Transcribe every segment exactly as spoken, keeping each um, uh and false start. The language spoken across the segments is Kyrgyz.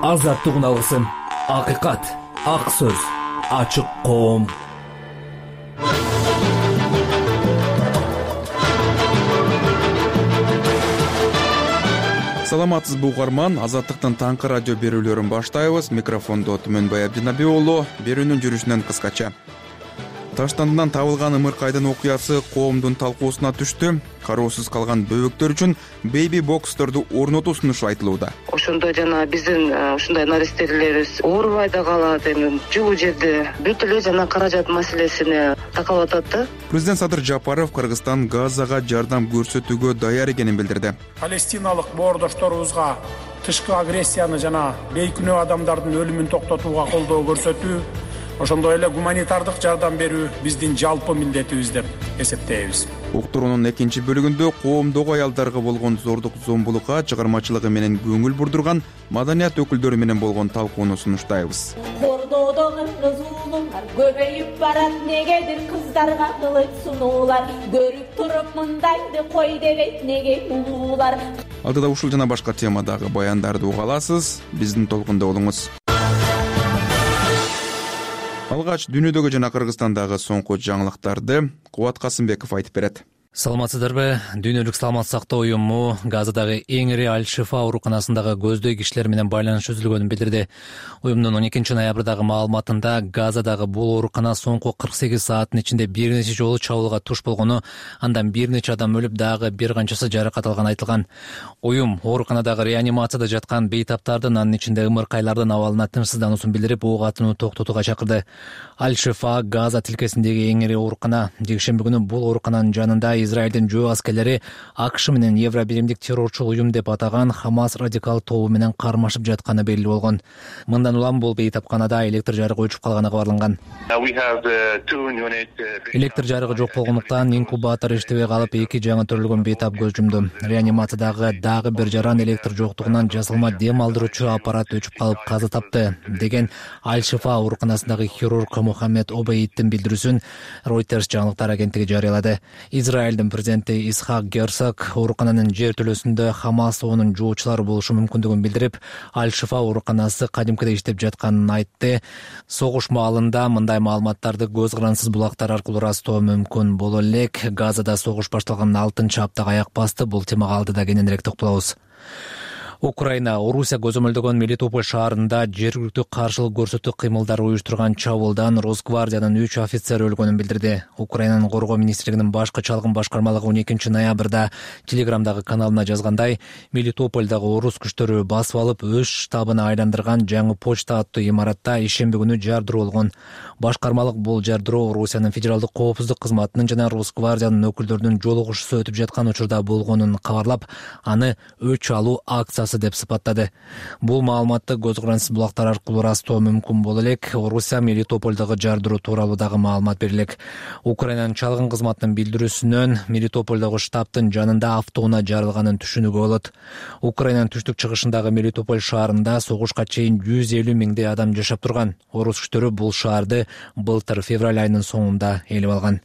азаттык алгысын, акыйкат, ак сөз, ачык коом. Саламатсызбы угарман, Азаттыктын таңкы радио берүүлөрүн баштайбыз. Микрофондо Түмөнбай Абдинабий уулу, берүүнүн жүрүшүнөн кыскача. Таштандынан табылган ымыркайдын окуясы коомдун талкуусуна түштү. Кароосуз калган бөбөктөр үчүн бейби боксторду орнотуу сунушу айтылууда. Ошондо жана биздин ушундай наристелерибиз оорубай да калат, эми жылуу жерде бүт эле жана каражат маселесине такалып атат да. Президент Садыр Жапаров Кыргызстан Газага жардам көрсөтүүгө даяр экенин билдирди. Палестиналык боордошторубузга тышкы агрессияны жана бейкүнөө адамдардын өлүмүн токтотууга колдоо көрсөтүү, ошондой эле гуманитардык жардам берүү биздин жалпы милдетибиз деп эсептейбиз. Уктуруунун экинчи бөлүгүндө коомдогу аялдарга болгон зордук зомбулукка чыгармачылыгы менен көңүл бурдурган маданият өкүлдөрү менен болгон талкууну сунуштайбыз. Кордоодогу зулумдар көбөйүп барат, негедир кыздарга кылыч сунуулар, көрүп туруп мындайды кой дебейт неге улуулар. Алдыда ушул жана башка темадагы баяндарды уга аласыз, биздин толкунда болуңуз. Алгач дүйнөдөгү жана Кыргызстандагы соңку жаңылыктарды Кубат Касымбеков айтып берет. Саламатсыздарбы? Дүйнөлүк саламаттык сактоо уюму Газадагы эң ири Аль-Шифа ооруканасындагы көздөй кишилер менен байланыш үзүлгөнүн билдирди. Уюмдун он экинчи ноябрдагы маалыматында Газадагы бул оорукана соңку кырк сегиз сааттын ичинде бир нече жолу чабуулга туш болгону, андан бир нече адам өлүп, дагы бир канчасы жаракат алганы айтылган. Уюм ооруканадагы реанимацияда жаткан бейтаптардын, анын ичинде ымыркайлардын абалына тынчсыздануусун билдирип, ок атууну токтотууга чакырды. Аль-Шифа Газа тилкесиндеги эң ири оорукана. Жекшемби күнү бул оорукананын жанында Израилдин жөө аскерлери АКШ менен Евробиримдик террорчу уюм деп атаган Хамас радикал тобу менен кармашып жатканы белгилүү болгон. Мындан улам бул бейтапканада электр жарыгы өчүп калганы кабарланган. Электр жарыгы жок болгондуктан инкубатор иштебей калып, эки жаңы төрөлгөн бейтап көз жумду. Реанимациядагы дагы бир жаран электр жоктугунан жасалма дем алдыруучу аппарат өчүп калып каза тапты, деген Аль-Шифа ооруканасындагы хирург Мухаммед Обейдтин билдирүүсүн Reuters жаңылыктар агенттиги жарыялады. Израилдин президенти Исхак Герцог оорукананын жер төлөсүндө Хамас оонун жоочулары болушу мүмкүндүгүн билдирип, Аль-Шифа ооруканасы кадимкидей иштеп жатканын айтты. Согуш маалында мындай маалыматтарды көз карансыз булактар аркылуу ырастоо мүмкүн боло элек. Газада согуш башталган алтынчы аптага аяк басты. Бул темага алдыда кененирээк токтолобуз. Украина Орусия көзөмөлдөгөн Мелитополь шаарында жергиликтүү каршылык көрсөтүү кыймылдары уюштурган чабуулдан Росгвардиянын үч офицери өлгөнүн билдирди. Украинанын коргоо министрлигинин башкы чалгын башкармалыгы он экинчи ноябрда Телеграмдагы каналына жазгандай, Мелитопольдагы орус күчтөрү басып алып, өз штабына айландырган жаңы почта аттуу имаратта ишемби күнү жардыруу болгон. Башкармалык бул жардыруу Орусиянын федералдык коопсуздук кызматынын жана Росгвардиянын өкүлдөрүнүн жолугушуусу өтүп жаткан учурда болгонун кабарлап, аны өч алуу акциясы деп сыпаттады. Бул маалыматты көз карансыз булактар аркылуу ырастоо мүмкүн боло элек. Орусия Мелитопольдагы жардыруу тууралуу дагы маалымат берилек. Украинанын чалгын кызматынын билдирүүсүнөн Мелитопольдагы штабтын жанында автоунаа жарылганын түшүнүүгө болот. Украинанын түштүк чыгышындагы Мелитополь шаарында согушка чейин жүз элүү миңдей адам жашап турган. Орус күчтөрү бул шаарды былтыр февраль айынын соңунда ээлеп алган.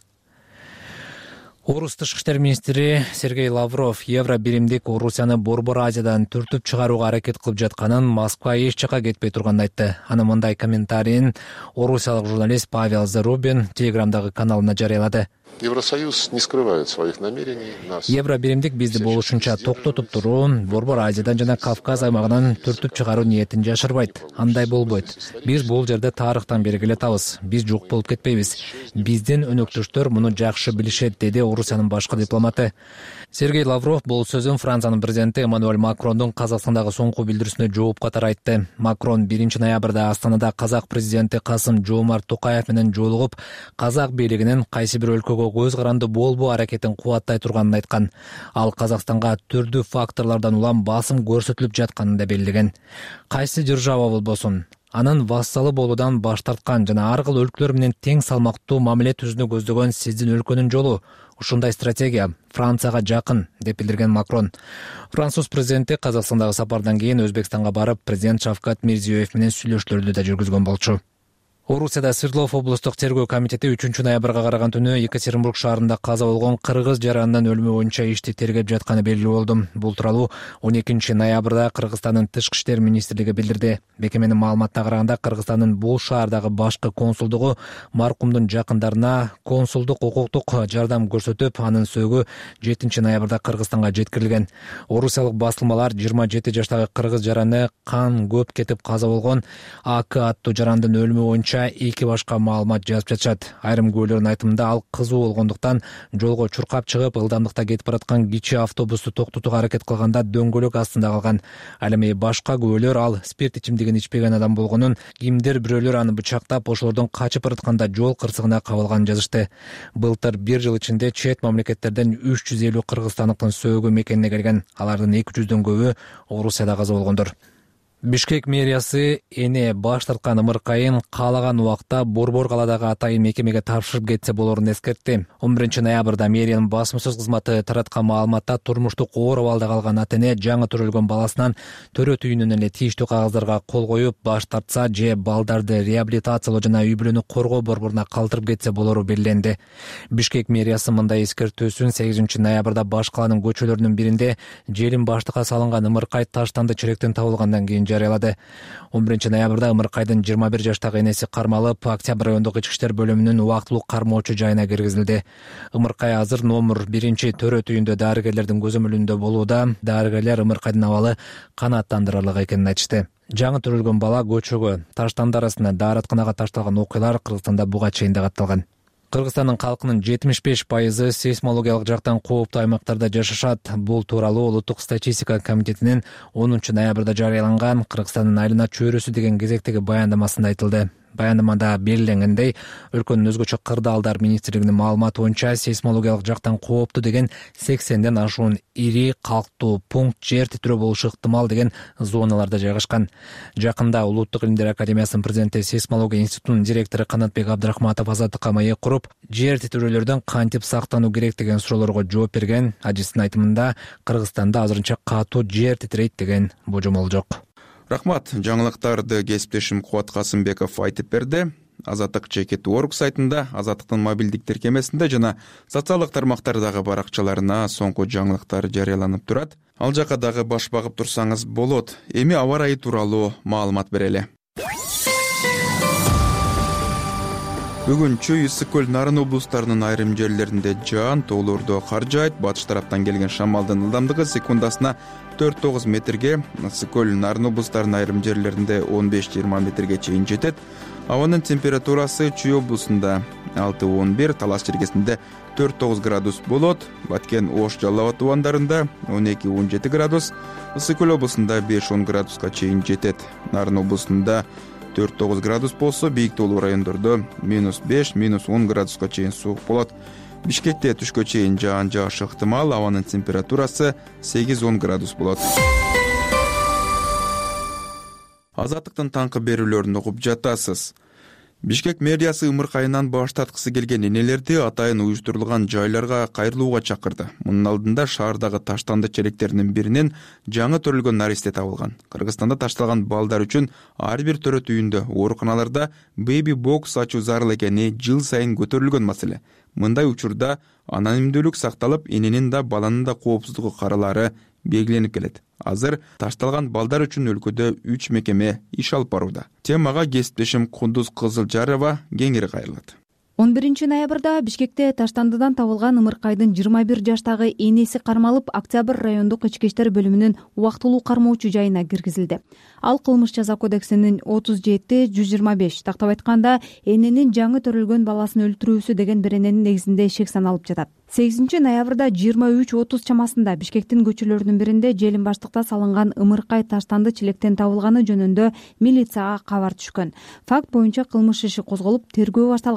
Орус тышкы иштер министри Сергей Лавров Евробиримдик Орусияны Борбор Азиядан түртүп чыгарууга аракет кылып жатканын, Москва эч жака кетпей турганын айтты. Аны мындай комментарийин орусиялык журналист Павел Зарубин Телеграмдагы каналына жарыялады. Евросоюз не скрывает своих намерений. Евробиримдик бизди болушунча токтотуп туруу, Борбор Азиядан жана Кавказ аймагынан түртүп чыгаруу ниетин жашырбайт. Андай болбойт. Биз бул жерде тарыхтан бери келатабыз. Биз жок болуп кетпейбиз. Биздин өнөктөштөр муну жакшы билишет, деди Орусиянын башкы дипломаты. Сергей Лавров бул сөзүн Франциянын президенти Эммануэль Макрондун Казакстандагы соңку билдирүүсүнө жооп катары айтты. Макрон биринчи ноябрда Астанада казак президенти Касым-Жомарт Токаев менен жолугуп, казак бийлигинин кайсы бир өлкөгө көз каранды болбоо аракетин кубаттай турганын айткан. Ал Казакстанга түрдүү факторлордон улам басым көрсөтүлүп жатканын да белгилеген. Кайсы держава болбосун, анын вассалы болуудан баш тарткан жана ар кыл өлкөлөр менен тең салмактуу мамиле түзүүнү көздөгөн сиздин өлкөнүн жолу. Ушундай стратегия Францияга жакын, деп билдирген Макрон. Француз президенти Казакстандагы сапардан кийин Өзбекстанга барып, президент Шавкат Мирзиёев менен сүйлөшүүлөрдү да жүргүзгөн болчу. Орусияда Свердлов облустук тергөө комитети үчүнчү ноябрга караган түнү Екатеринбург шаарында каза болгон кыргыз жаранынын өлүмү боюнча ишти тергеп жатканы белгилүү болду. Бул тууралуу он экинчи ноябрда Кыргызстандын Тышкы иштер министрлиги билдирди. Бекеменин маалыматына караганда Кыргызстандын бул шаардагы башкы консулдугу маркумдун жакындарына консулдук укуктук жардам көрсөтүп, анын сөөгү жетинчи ноябрда Кыргызстанга жеткирилген. Орусиялык басылмалар жыйырма жети жаштагы кыргыз жараны кан көп кетип каза болгон АК аттуу жарандын өлүмү боюнча эки башка маалымат жазып жатышат. Айрым күбөлөрдүн айтымында ал кызуу болгондуктан жолго чуркап чыгып, ылдамдыкта кетип бараткан кичи автобусту токтотууга аракет кылганда дөңгөлөк астында калган. Ал эми башка күбөлөр ал спирт ичимдигин ичпеген адам болгонун, кимдир бирөөлөр аны бычактап, ошолордон качып баратканда жол кырсыгына кабылганын жазышты. Былтыр бир жыл ичинде чет мамлекеттерден үч жүз элүү кыргызстандыктын сөөгү мекенине келген. Алардын эки жүздөн көбү Орусияда каза болгондор. Бишкек мэриясы эне баш тарткан ымыркайын каалаган убакта Борбор калаадагы атайын мекемеге тапшырып кетсе болорун эскертти. он биринчи ноябрда мэриянын басмасөз кызматы тараткан маалыматта турмуштук оор абалда калган атене жаңы төрөлгөн баласынан төрө түйүнүнөн эле тийиштүү кагаздарга кол коюп, баш тартса же балдарды реабилитациялоо жана үй бүлөнү коргоо борборуна калтырып кетсе болору белгиленди. Бишкек мэриясы мындай эскертүүсүн сегизинчи ноябрда баш калаанын көчөлөрүнүн биринде желин баштыкка салынган ымыркай таштанды черектен табылгандан кийин жарыялады. он биринчи ноябрда ымыркайдын жыйырма бир жаштагы энеси кармалып, Октябрь райондук ички иштер бөлүмүнүн убактылуу кармоочу жайына киргизилди. Ымыркай азыр номер биринчи төрө түйүндө дарыгерлердин көзөмөлүндө болууда. Дарыгерлер ымыркайдын абалы канааттандырарлык экенин айтышты. Жаңы төрөлгөн бала көчөгө, таштанды арасына дааратканага ташталган окуялар Кыргызстанда буга чейин да катталган. Кыргызстандын калкынын жетимиш беш пайызы сейсмологиялык жактан кооптуу аймактарда жашашат. Бул тууралуу Улуттук статистика комитетинин онунчу ноябрда жарыяланган Кыргызстандын айлана чөйрөсү деген кезектеги баяндамасында айтылды. Баяндамада белгиленгендей, өлкөнүн өзгөчө кырдаалдар министрлигинин маалыматы боюнча сейсмологиялык жактан кооптуу деген сексенден ашуун ири калктуу пункт жер титирөө болушу ыктымал деген зоналарда жайгашкан. Жакында Улуттук илимдер академиясынын президенти, сейсмология институтунун директору Канатбек Абдрахматов азаттыкка маек куруп, жер титирөөлөрдөн кантип сактануу керек деген суроолорго жооп берген. Ажисинин айтымында, Кыргызстанда азырынча катуу жер титирейт деген божомол жок. Рахмат, жаңылыктарды кесиптешим Кубат Касымбеков айтып берди. Азаттык чекит орг сайтында, Азаттыктын мобилдик тиркемесинде жана социалдык тармактардагы баракчаларына соңку жаңылыктар жарыяланып турат. Ал жака дагы баш багып турсаңыз болот. Эми аба ырайы тууралуу маалымат берели. Бүгүнчү Ысык көл, Нарын облустарынын айрым жерлеринде жаан тоолордо кар жаайт. Батыш тараптан келген шамалдын ылдамдыгы секундасына төрт тогуз метрге, Ысык көл, Нарын облустарынын айрым жерлеринде он беш жыйырма метрге чейин жетет. Абанын температурасы Чүй облусунда алты он бир, Талас чергесинде төрт тогуз градус болот. Баткен, Ош, Жалал Абад тубандарында он эки он жети градус, Ысык көл облусунда беш он градуска чейин жетет. Нарын облусунда төрт тогуз градус болсо, бийик тоолуу райондордо минус беш минус он градуска чейин суук болот. Бишкекте түшкө чейин жаан жаашы ыктымал, абанын температурасы сегиз он градус болот. Азаттыктын таңкы берүүлөрүн угуп жатасыз. Бишкек мэриясы ымыркайынан баш тарткысы келген энелерди атайын уюштурулган жайларга кайрылууга чакырды. Мунун алдында шаардагы таштанды черектеринин биринен жаңы төрөлгөн наристе табылган. Кыргызстанда ташталган балдар үчүн ар бир төрө түйүндө, ооруканаларда беби бокс ачуу зарыл экени жыл сайын көтөрүлгөн маселе. Мындай учурда анонимдүүлүк сакталып, эненин да баланын да коопсуздугу каралары белгиленип келет. Азыр ташталган балдар үчүн өлкөдө үч мекеме иш алып барууда. Темага кесиптешим Кундуз Кызылжарова кеңири кайрылат. он биринчи ноябрда Бишкекте таштандыдан табылган ымыркайдын жыйырма бир жаштагы энеси кармалып, Октябрь райондук ички иштер бөлүмүнүн убактылуу кармоочу жайына киргизилди. Ал кылмыш жаза кодексинин отуз жети жүз жыйырма беш, тактап айтканда, эненин жаңы төрөлгөн баласын өлтүрүүсү деген берененин негизинде шек саналып жатат. сегизинчи ноябрда жыйырма үч отуз чамасында Бишкектин көчөлөрүнүн биринде желин баштыкта салынган ымыркай таштанды челектен табылганы жөнүндө милицияга кабар түшкөн. Факт боюнча кылмыш иши козголуп, тергөө башталган.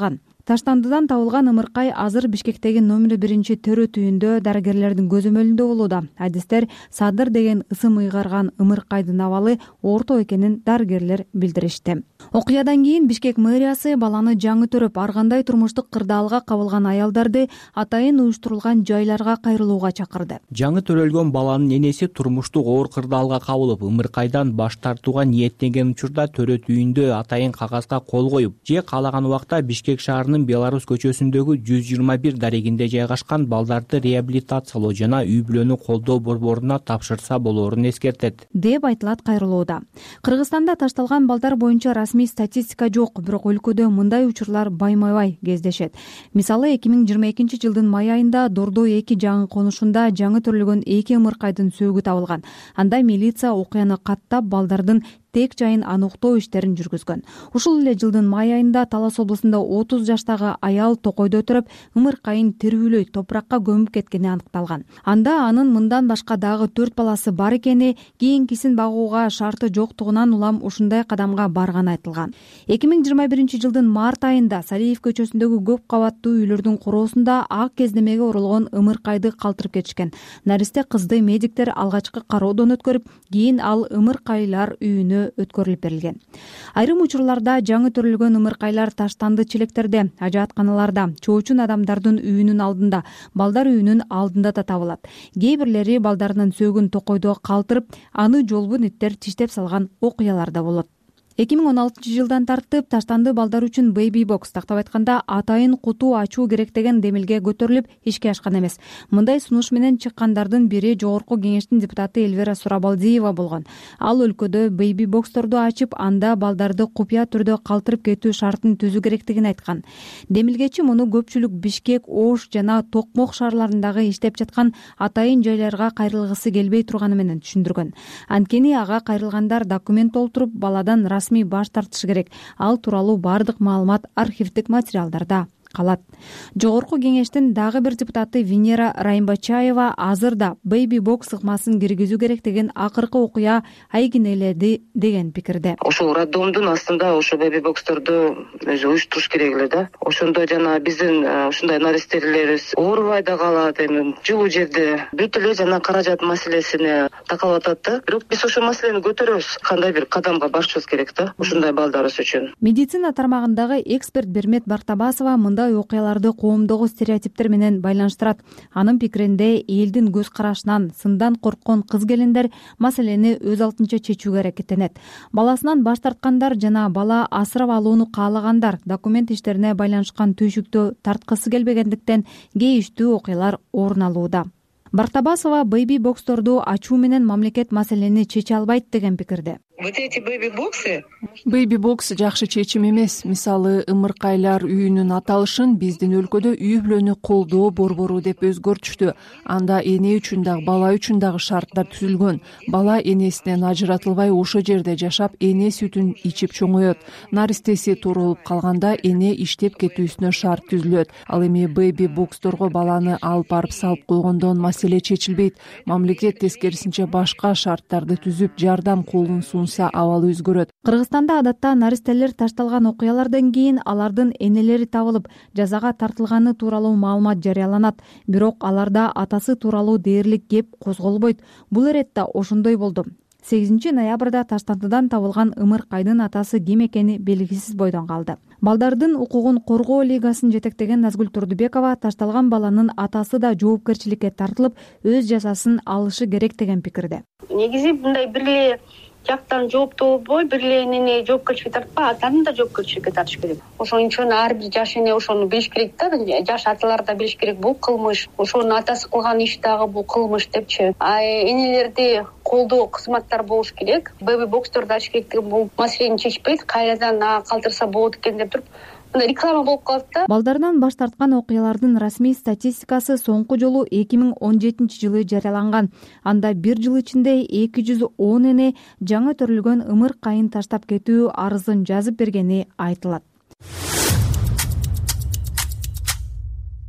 Таштандыдан табылган ымыркай азыр Бишкектеги номер биринчи төрөт үйүндө дарыгерлердин көзөмөлүндө болууда. Адистер Садыр деген ысым ыйгарган ымыркайдын абалы орто экенин дарыгерлер билдиришти. Окуядан кийин Бишкек мэриясы баланы жаңы төрөп, ар кандай турмуштук кырдаалга кабылган аялдарды атайын уюштурулган жайларга кайрылууга чакырды. Жаңы төрөлгөн баланын энеси турмуштук оор кырдаалга кабылып, ымыркайдан баш тартууга ниеттенген учурда төрөт үйүндө атайын кагазга кол коюп, же каалаган убакта Бишкек шаарынын Беларусь көчөсүндөгү жүз жыйырма бир дарегинде жайгашкан балдарды реабилитациялоо жана үй бүлөнү колдоо борборуна тапшырса болоорун эскертет, деп айтылат кайрылууда. Кыргызстанда ташталган балдар боюнча расмий статистика жок, бирок өлкөдө мындай учурлар байма-бай кездешет. Мисалы, эки миң жыйырма экинчи жылдын май айында Дордой эки жаңы конушунда жаңы төрөлгөн эки ымыркайдын сөөгү табылган. Анда милиция окуяны каттап, балдардын тек жайын аныктоо иштерин жүргүзгөн. Ушул эле жылдын май айында Талас облусунда отуз жаштагы аял токойдо отуруп, ымыркайын терүүлөй топуракка көмүп кеткени аныкталган. Анда анын мындан башка дагы төрт баласы бар экени, кийинкисин багууга шарты жоктугунан улам ушундай кадамга барганы айтылган. эки миң жыйырма биринчи жылдын март айында Салиев көчөсүндөгү көп кабаттуу үйлөрдүн короосунда ак кездемеге урулган ымыркайды калтырып кетишкен. Наристе кызды медиктер алгачкы кароодон өткөрүп, кийин ал ымыркайлар үйүнө өткөрүлүп берилген. Айрым учурларда жаңы төрөлгөн ымыркайлар таштанды челектерде, ажаатканаларда, чоочун адамдардын үйүнүн алдында, балдар үйүнүн алдында да табылат. Кээ бирлери балдарынын сөөгүн токойдо калтырып, аны жолбун иттер тиштеп салган окуялар да болот. эки миң он алтынчы жылдан тартып таштанды балдар үчүн бейби бокс, тактап айтканда атайын куту ачуу керек деген демилге көтөрүлүп ишке ашкан эмес. Мындай сунуш менен чыккандардын бири Жогорку кеңештин депутаты Эльвира Сурабалдиева болгон. Ал өлкөдө бейби боксторду ачып, анда балдарды купуя түрдө калтырып кетүү шартын түзүү керектигин айткан. Демилгечи муну көпчүлүк Бишкек, Ош жана Токмок шаарларындагы иштеп жаткан атайын жайларга кайрылгысы келбей турганы менен түшүндүргөн. Анткени ага кайрылгандар документ толтуруп, баладан расмий баш тартышы керек. Ал тууралуу бардык маалымат архивдик материалдарда калат. Жогорку кеңештин дагы бир депутаты Венера Райымбачаева азырда бейби бокс ыкмасын киргизүү керек деген акыркы окуя айгинеледи деген пикирде. Ошол роддомдун астында ошо бейби боксторду өзү уюштуруш керек эле да. Ошондо жана биздин ушундай наристелерибиз оорубай да калат, эми жылуу жерде бүт эле жана каражат маселесине такалып атат да. Бирок биз ошол маселени көтөрөбүз. Кандай бир кадамга барышыбыз керек да ушундай балдарыбыз үчүн. Медицина тармагындагы эксперт Бермет Бартабасова мындай окуяларды коомдогу стереотиптер менен байланыштырат. Анын пикиринде, элдин көз карашынан сындан корккон кыз-келиндер маселени өз алдынча чечүүгө аракеттенет. Баласынан баш тарткандар жана бала асырап алууну каалагандар документ иштерине байланышкан түйшүктө тарткысы келбегендиктен кейиштүү окуялар орун алууда. Бартабасова бейби боксторду ачуу менен мамлекет маселени чече албайт деген пикирде. Вот эти бейби-боксы бейби-бокс жакшы чечим эмес. Мисалы, ымыркайлар үйүнүн аталышын биздин өлкөдө үй бүлөнү колдоо борбору деп өзгөртүштү. Анда эне үчүн дагы, бала үчүн дагы шарттар түзүлгөн. Бала энесинен ажыратылбай ошо жерде жашап, эне сүтүн ичип чоңоет. Наристеси тууралып калганда эне иштеп кетүүсүнө шарт түзүлөт. Ал эми бейби-боксторго баланы алып барып салып койгондон маселе чечилбейт. Мамлекет тескерисинче башка шарттарды түзүп, жардам колун абалы өзгөрөт. Кыргызстанда адатта наристелер ташталган окуялардан кийин алардын энелери табылып, жазага тартылганы тууралуу маалымат жарыяланат. Бирок аларда атасы тууралуу дээрлик кеп козголбойт. Бул эретте ошондой болду. сегизинчи ноябрда Таштандыдан табылган ымыркайдын атасы ким экени белгисиз бойдон калды. Балдардын укугун коргоо лигасын жетектеген Назгүл Турдубекова ташталган баланын атасы да жоопкерчиликке тартылып, өз жазасын алышы керек деген пикирде. Негизи мындай бир эле жактан жооптуу болбой, бир эле энени жоопкерчиликке тартпай, атаны да жоопкерчиликке тартыш керек. Ошон үчүн ар бир жаш эне ошону билиш керек да, жаш аталар да билиш керек, бул кылмыш, ошонун атасы кылган иш дагы бул кылмыш депчи. А энелерди колдоо кызматтар болуш керек. Бейби боксторду ачыш керек, бул маселени чечпейт, кайрадан калтырса болот экен деп туруп реклама болуп калат да. Балдарынан баш тарткан окуялардын расмий статистикасы соңку жолу эки миң он жетинчи жылы жарыяланган. Анда бир жыл ичинде эки жүз он эне жаңы төрөлгөн ымыркайын таштап кетүү арызын жазып бергени айтылат.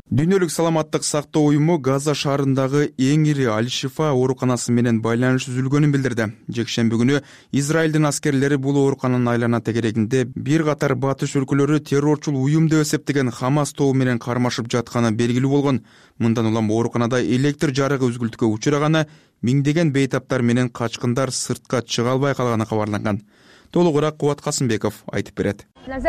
Дүйнөлүк саламаттык сактоо уюму Газа шаарындагы эң ири Аль-Шифа ооруканасы менен байланыш үзүлгөнүн билдирди. Жекшемби күнү Израилдин аскерлери бул оорукананын айлана тегерегинде бир катар батыш өлкөлөрү террорчул уюм деп эсептеген Хамас тобу менен кармашып жатканы белгилүү болгон. Мындан улам ооруканада электр жарыгы үзгүлтүккө учураганы, миңдеген бейтаптар менен качкындар сыртка чыга албай калганы кабарланган. Толугураак Кубат Касымбеков айтып берет.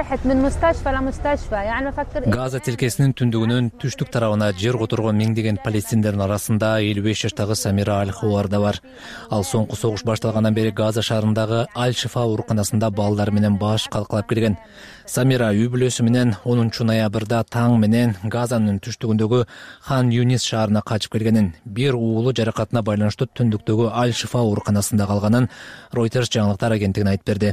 Газа тилкесинин түндүгүнүн түштүк тарабына жер которгон миңдеген палестиндердин арасында элүү беш жаштагы Самира Аль-Хуар да бар. Ал соңку согуш башталгандан бери Газа шаарындагы Аль-Шифа ооруканасында балдар менен баш калкалап келген. Самира үй бүлөсү менен онунчу ноябрда таң менен Газанын түштүгүндөгү Хан Юнис шаарына качып келгенин, бир уулу жаракатына байланыштуу түндүктөгү Аль-Шифа ооруканасында калганын Reuters жаңылыктар агенттигине айтып берди.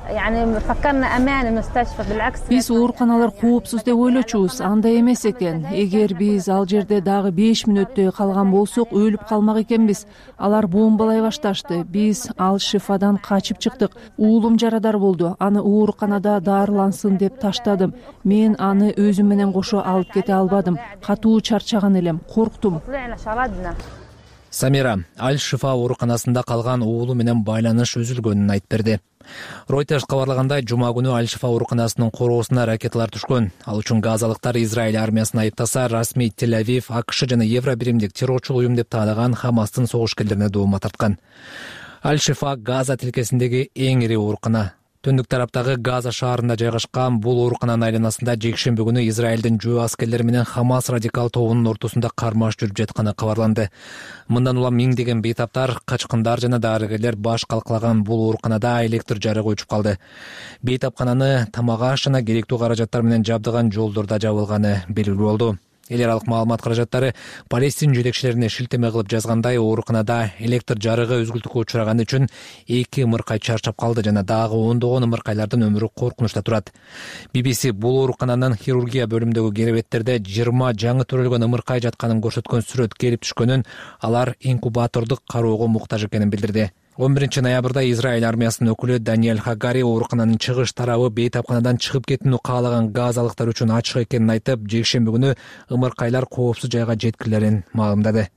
Биз ооруканалар коопсуз деп ойлочубуз, андай эмес экен. Эгер биз ал жерде дагы беш мүнөттөй калган болсок, өлүп калмак экенбиз. Алар бомбалай башташты. Биз Аль-Шифадан качып чыктык. Уулум жарадар болду. Аны ооруканада даарылансын деп таштадым. Мен аны өзүм менен кошо алып кете албадым. Катуу чарчаган элем, корктум. Самира Аль-Шифа ооруканасында калган уулу менен байланыш үзүлгөнүн айтып берди. Reuters кабарлагандай, жума күнү Аль-Шифа ооруканасынын короосуна ракеталар түшкөн. Ал үчүн газалыктар Израиль армиясын айыптаса, расмий Тель-Авив, АКШ жана Евробиримдик террорчул уюм деп таалаган Хамастын согушкерлерине доомат тарткан. Аль-Шифа Газа тилкесиндеги эң ири оорукана. Түндүк тараптагы Газа шаарында жайгашкан бул оорукананын айланасында жекшемби күнү Израилдин жөө аскерлери менен Хамас радикал тобунун ортосунда кармаш жүрүп жатканы кабарланды. Мындан улам миңдеген бейтаптар, качкындар жана дарыгерлер баш калкалаган бул ооруканада электр жарыгы өчүп калды. Бейтапкананы тамак аш жана керектүү каражаттар менен жабдыган жолдорда жабылганы белгилүү болду. Эл аралык маалымат каражаттары Палестин жетекчилерине шилтеме кылып жазгандай, ооруканада электр жарыгы үзгүлтүккө учураганы үчүн эки ымыркай чарчап калды жана дагы ондогон ымыркайлардын өмүрү коркунучта турат. би би си бул оорукананын хирургия бөлүмүндөгү керебеттерде жыйырма жаңы төрөлгөн ымыркай жатканын көрсөткөн сүрөт келип түшкөнүн, алар инкубатордук кароого муктаж экенин билдирди. он биринчи ноябрда Израиль армиясынын өкүлү Даниэль Хагари оорукананын чыгыш тарабы бейтапканадан чыгып кетүүнү каалаган газалыктар үчүн ачык экенин айтып, жекшемби күнү ымыркайлар коопсуз жайга жеткилерин маалымдады.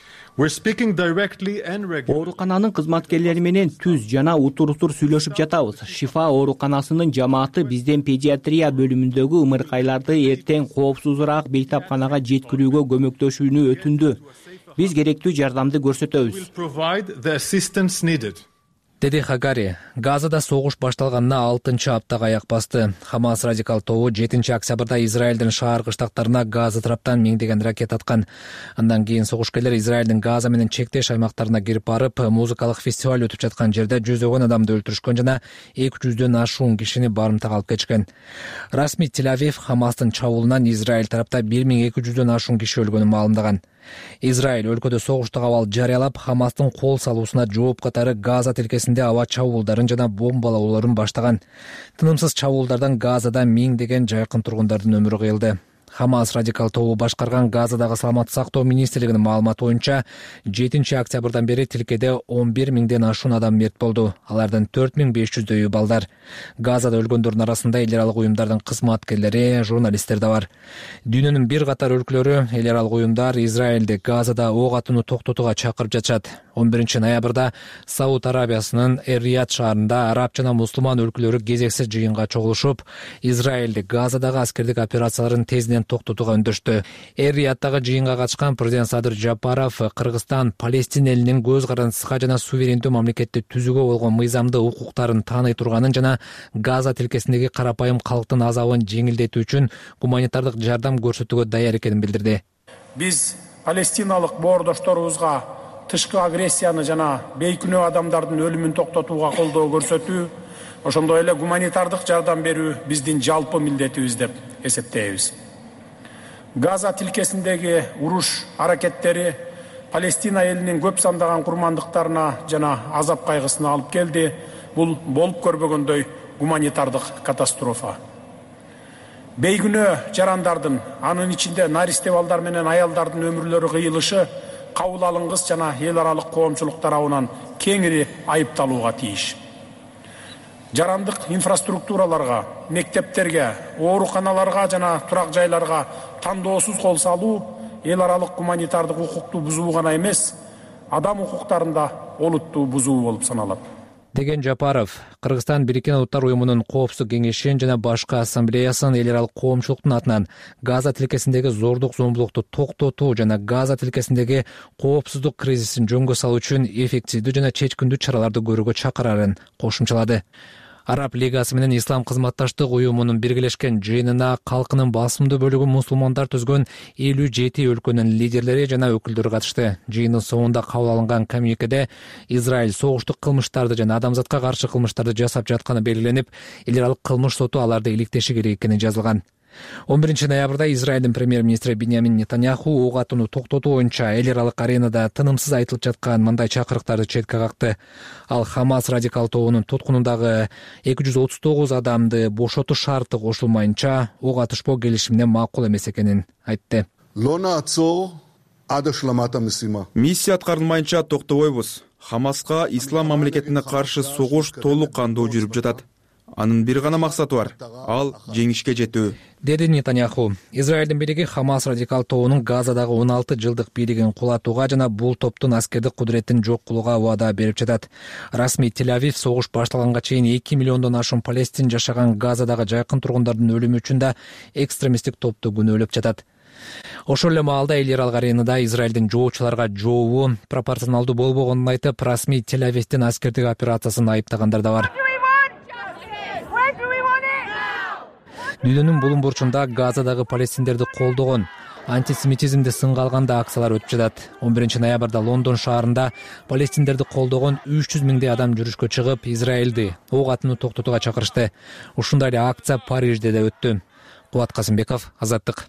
Оорукананын кызматкерлери менен түз жана утур-утур сүйлөшүп жатабыз. Шифа ооруканасынын жамааты бизден педиатрия бөлүмүндөгү ымыркайларды эртең коопсузураак бейтапканага жеткирүүгө көмөктөшүүнү өтүндү. Биз керектүү жардамды көрсөтөбүз, деди Хагари. Газада согуш башталганына алтынчы аптага аяк басты. Хамас радикал тобу жетинчи октябрда Израилдин шаар кыштактарына Газа тараптан миңдеген ракет аткан. Андан кийин согушкерлер Израилдин Газа менен чектеш аймактарына кирип барып, музыкалык фестиваль өтүп жаткан жерде жүзөгөн адамды өлтүрүшкөн жана эки жүздөн ашуун кишини барымтага алып кетишкен. Расмий Тель-Авив Хамастын чабуулунан Израиль тарапта бир миң эки жүздөн ашуун киши өлгөнүн маалымдаган. Израиль өлкөдө согуштук абал жарыялап, Хамастын кол салуусуна жооп катары Газа тилкесинде аба чабуулдарын жана бомбалоолорун баштаган. Тынымсыз чабуулдардан Газада миңдеген жайкын тургундардын өмүрү кыйылды. Хамас радикал тобу башкарган Газадагы саламаттык сактоо министрлигинин маалыматы боюнча, жетинчи октябрдан бери тилкеде он бир миңден ашуун адам мерт болду. Алардын төрт миң беш жүздөйү балдар. Газада өлгөндөрдүн арасында эл аралык уюмдардын кызматкерлери, журналисттер да бар. Дүйнөнүн бир катар өлкөлөрү, эл аралык уюмдар Израилди Газада ок атууну токтотууга чакырып жатышат. он биринчи ноябрда Сауд Арабиясынын Эр-Рияд шаарында араб жана мусулман өлкөлөрү кезексиз жыйынга чогулушуп, Израилди Газадагы аскердик операцияларын тезден токтотууга үндөштү. Эр-Рияddагы жыйынга катышкан президент Садыр Жапаров Кыргызстан Палестина элинин көз карандыска жана суверендүү мамлекетти түзүүгө болгон мыйзамдуу укуктарын тааный турганын жана Газа тилкесиндеги карапайым калктын азабын жеңилдетүү үчүн гуманитардык жардам көрсөтүүгө даяр экенин билдирди. Биз палестиналык боордошторубузга тышкы агрессияны жана бейкүнөө адамдардын өлүмүн токтотууга колдоо көрсөтүү, ошондой эле гуманитардык жардам берүү биздин жалпы милдетибиз деп эсептейбиз. Газа тилкесиндеги уруш аракеттери Палестина элинин көп сандаган курмандыктарына жана азап кайгысына алып келди. Бул болуп көрбөгөндөй гуманитардык катастрофа. Бейкүнөө жарандардын, анын ичинде наристе балдар менен аялдардын өмүрлөрү кыйылышы кабыл алынгыс жана эл аралык коомчулук тарабынан кеңири айыпталууга тийиш. жарандык инфраструктураларга, мектептерге, ооруканаларга жана турак жайларга тандоосуз кол салуу эл аралык гуманитардык укукту бузуу гана эмес, адам укуктарында олуттуу бузуу болуп саналат деген Жапаров Кыргызстан Бириккен Улуттар уюмунун коопсуздук кеңешин жана башка ассамблеясын эл аралык коомчулуктун атынан Газа тилкесиндеги зордук зомбулукту токтотуу жана Газа тилкесиндеги коопсуздук кризисин жөнгө салуу үчүн эффективдүү жана чечкиндүү чараларды көрүүгө чакырарын кошумчалады. Араб Лигасы менен Ислам кызматташтык уюмунун биргелешкен жыйынына калкынын басымдуу бөлүгү мусулмандар түзгөн элүү жети өлкөнүн лидерлери жана өкүлдөрү катышты. Жыйындын соңунда кабыл алынган коммюникеде Израиль согуштук кылмыштарды жана адамзатка каршы кылмыштарды жасап жатканы белгиленип, эл аралык кылмыш соту аларды иликтеши керек экени жазылган. он биринчи ноябрда Израилдин премьер-министри Биньямин Нетаньяху ок атууну токтотуу боюнча эл аралык аренада тынымсыз айтылып жаткан мындай чакырыктарды четке какты. Ал Хамас радикал тобунун туткунундагы эки жүз отуз тогуз адамды бошотуу шарты кошулмайынча ок атышпоо келишимине макул эмес экенин айтты. Миссия аткарылмайынча токтобойбуз. Хамаска ислам мамлекетине каршы согуш толук кандуу жүрүп жатат. Анын бир гана максаты бар, ал жеңишке жетүү, деди Нетаньяху. Израилдин бириги Хамас радикал тобунун Газадагы он алты жылдык бийлигин кулатууга жана бул топтун аскердик кудуретин жок кылууга убада берип жатат. Расмий Тель-Авив согуш башталганга чейин эки миллиондон ашуун палестин жашаган Газадагы жайкын тургундардын өлүмү үчүн да экстремисттик топту күнөөлөп жатат. Ошол эле маалда эл аралык аренада Израилдин жоочуларга жообу пропорционалдуу болбогонун айтып, Расмий Тель-Авивдин аскердик операциясын айыптагандар да бар. Дүйнөнүн булуң бурчунда Газадагы палестиндерди колдогон, антисемитизмди сынга алганда акциялар өтүп жатат. он биринчи ноябрда Лондон шаарында палестиндерди колдогон үч жүз миңдей адам жүрүшкө чыгып, Израилди ок атууну токтотууга чакырышты. Ушундай эле акция Парижде да өттү. Кубат Касымбеков, Азаттык.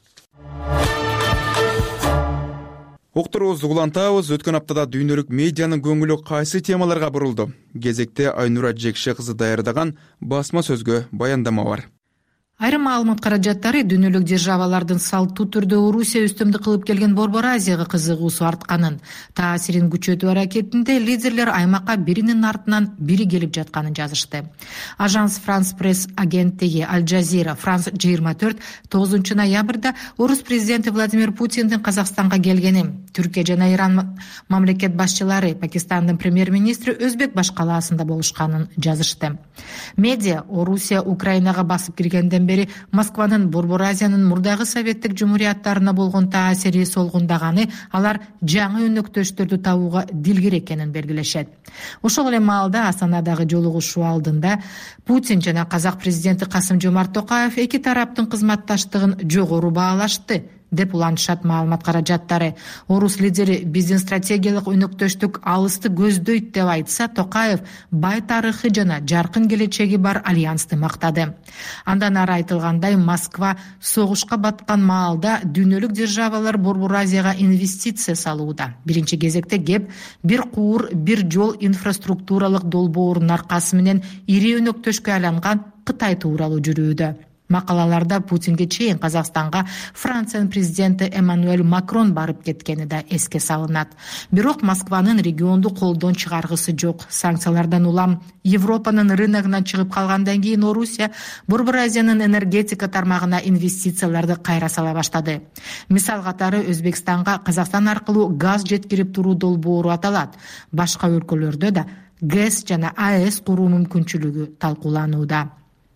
Уктурубузду улантабыз. Өткөн аптада дүйнөлүк медианын көңүлү кайсы темаларга бурулду? Кезекте Айнура Жекше кызы даярдаган басма сөзгө баяндама бар. Айрым маалымат каражаттары дүйнөлүк державалардын салттуу түрдө Орусия үстөмдүк кылып келген Борбор Азияга кызыгуусу артканын, таасирин күчөтүү аракетинде лидерлер аймакка биринин артынан бири келип жатканын жазышты. Ажанс Франс пресс агенттиги Аль Джазира Франс жыйырма төрт тогузунчу ноябрда Орус президенти Владимир Путиндин Казакстанга келгени, Түркия жана Иран мамлекет башчылары Пакистандын премьер-министри Өзбек баш калаасында болушканын жазышты. Медиа Орусия Украинага басып киргенден бери Москванын Борбор Азиянын мурдагы советтик жумурияттарына болгон таасири солгундаганы, алар жаңы өнөктөштөрдү табууга дилгир экенин белгилешет. Ошол эле маалда Астанадагы жолугушуу алдында Путин жана Казак президенти Касым-Жомарт Токаев эки тараптын кызматташтыгын жогору баалашты деп улантышат маалымат каражаттары. Орус лидери биздин стратегиялык өнөктөштүк алысты көздөйт деп айтса, Токаев бай тарыхы жана жаркын келечеги бар альянсты мактады. Андан ары айтылгандай, Москва согушка баткан маалда дүйнөлүк державалар Борбор Азияга инвестиция салууда. Биринчи кезекте кеп бир куур, бир жол инфраструктуралык долбоорунун аркасы менен ири өнөктөшкө айланган Кытай тууралуу жүрүүдө. Макалаларда Путинге чейин Казакстанга Франциянын президенти Эммануэль Макрон барып кеткени да эске салынат. Бирок Москванын регионду колдон чыгаргысы жок. Санкциялардан улам Европанын рыногуна чыгып калгандан кийин Орусия Борбор Азиянын энергетика тармагына инвестицияларды кайра сала баштады. Мисал катары Өзбекстанга Казакстан аркылуу газ жеткирип туруу долбоору аталат. Башка өлкөлөрдө да ГЭС жана АЭС куруу мүмкүнчүлүгү талкууланууда.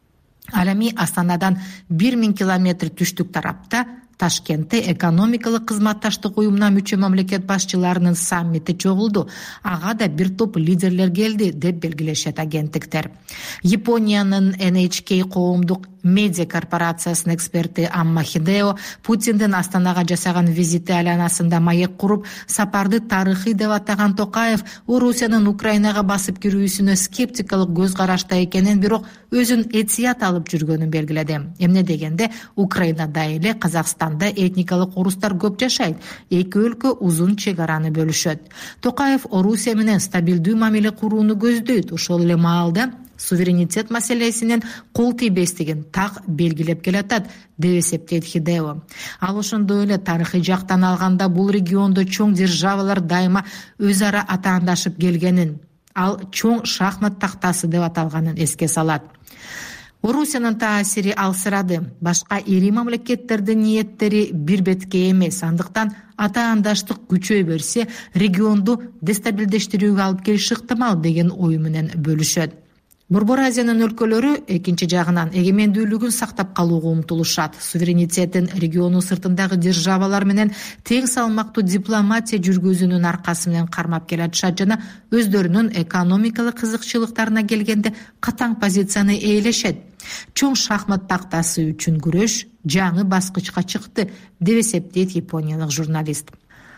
Ал эми Астанадан бир миң километр түштүк тарапта Ташкентте экономикалык кызматташтык уюмуна мүчө мамлекет башчыларынын саммити чогулду. Ага да бир топ лидерлер келди деп белгилешет агенттиктер. Япониянын Эн Эйч Кей коомдук медиа корпорациясынын эксперти Амма Хидео Путиндин Астанага жасаган визити айланасында маек куруп, сапарды тарыхый деп атаган Токаев Орусиянын Украинага басып кирүүсүнө скептикалык көз карашта экенин, бирок өзүн этият алып жүргөнүн белгиледи. Эмне дегенде, Украинада эле Казакстанда этникалык орустар көп жашайт. Эки өлкө узун чек араны бөлүшөт. Токаев Орусия менен стабилдүү мамиле курууну көздөйт. Ошол эле маалда суверенитет маселесинен кол тийбестигин так белгилеп келатат деп эсептейт Хидео. Ал ошондой эле тарыхый жактан алганда бул региондо чоң державалар дайыма өз ара атаандашып келгенин, ал чоң шахмат тактасы деп аталганын эске салат. Орусиянын таасири алсырады. Башка ири мамлекеттердин ниеттери бир бетке эмес. Андыктан атаандаштык күчөй берсе, регионду дестабилдештирүүгө алып келиши ыктымал деген ой менен бөлүшөт. Борбор Азиянын өлкөлөрү экинчи жагынан эгемендүүлүгүн сактап калууга умтулушат. Суверенитетин региону сыртындагы державалар менен тең салмактуу дипломатия жүргүзүүнүн аркасы менен кармап келатышат жана өздөрүнүн экономикалык кызыкчылыктарына келгенде катаң позицияны ээлешет. Чоң шахмат тактасы үчүн күрөш жаңы баскычка чыкты деп эсептейт япониялык журналист.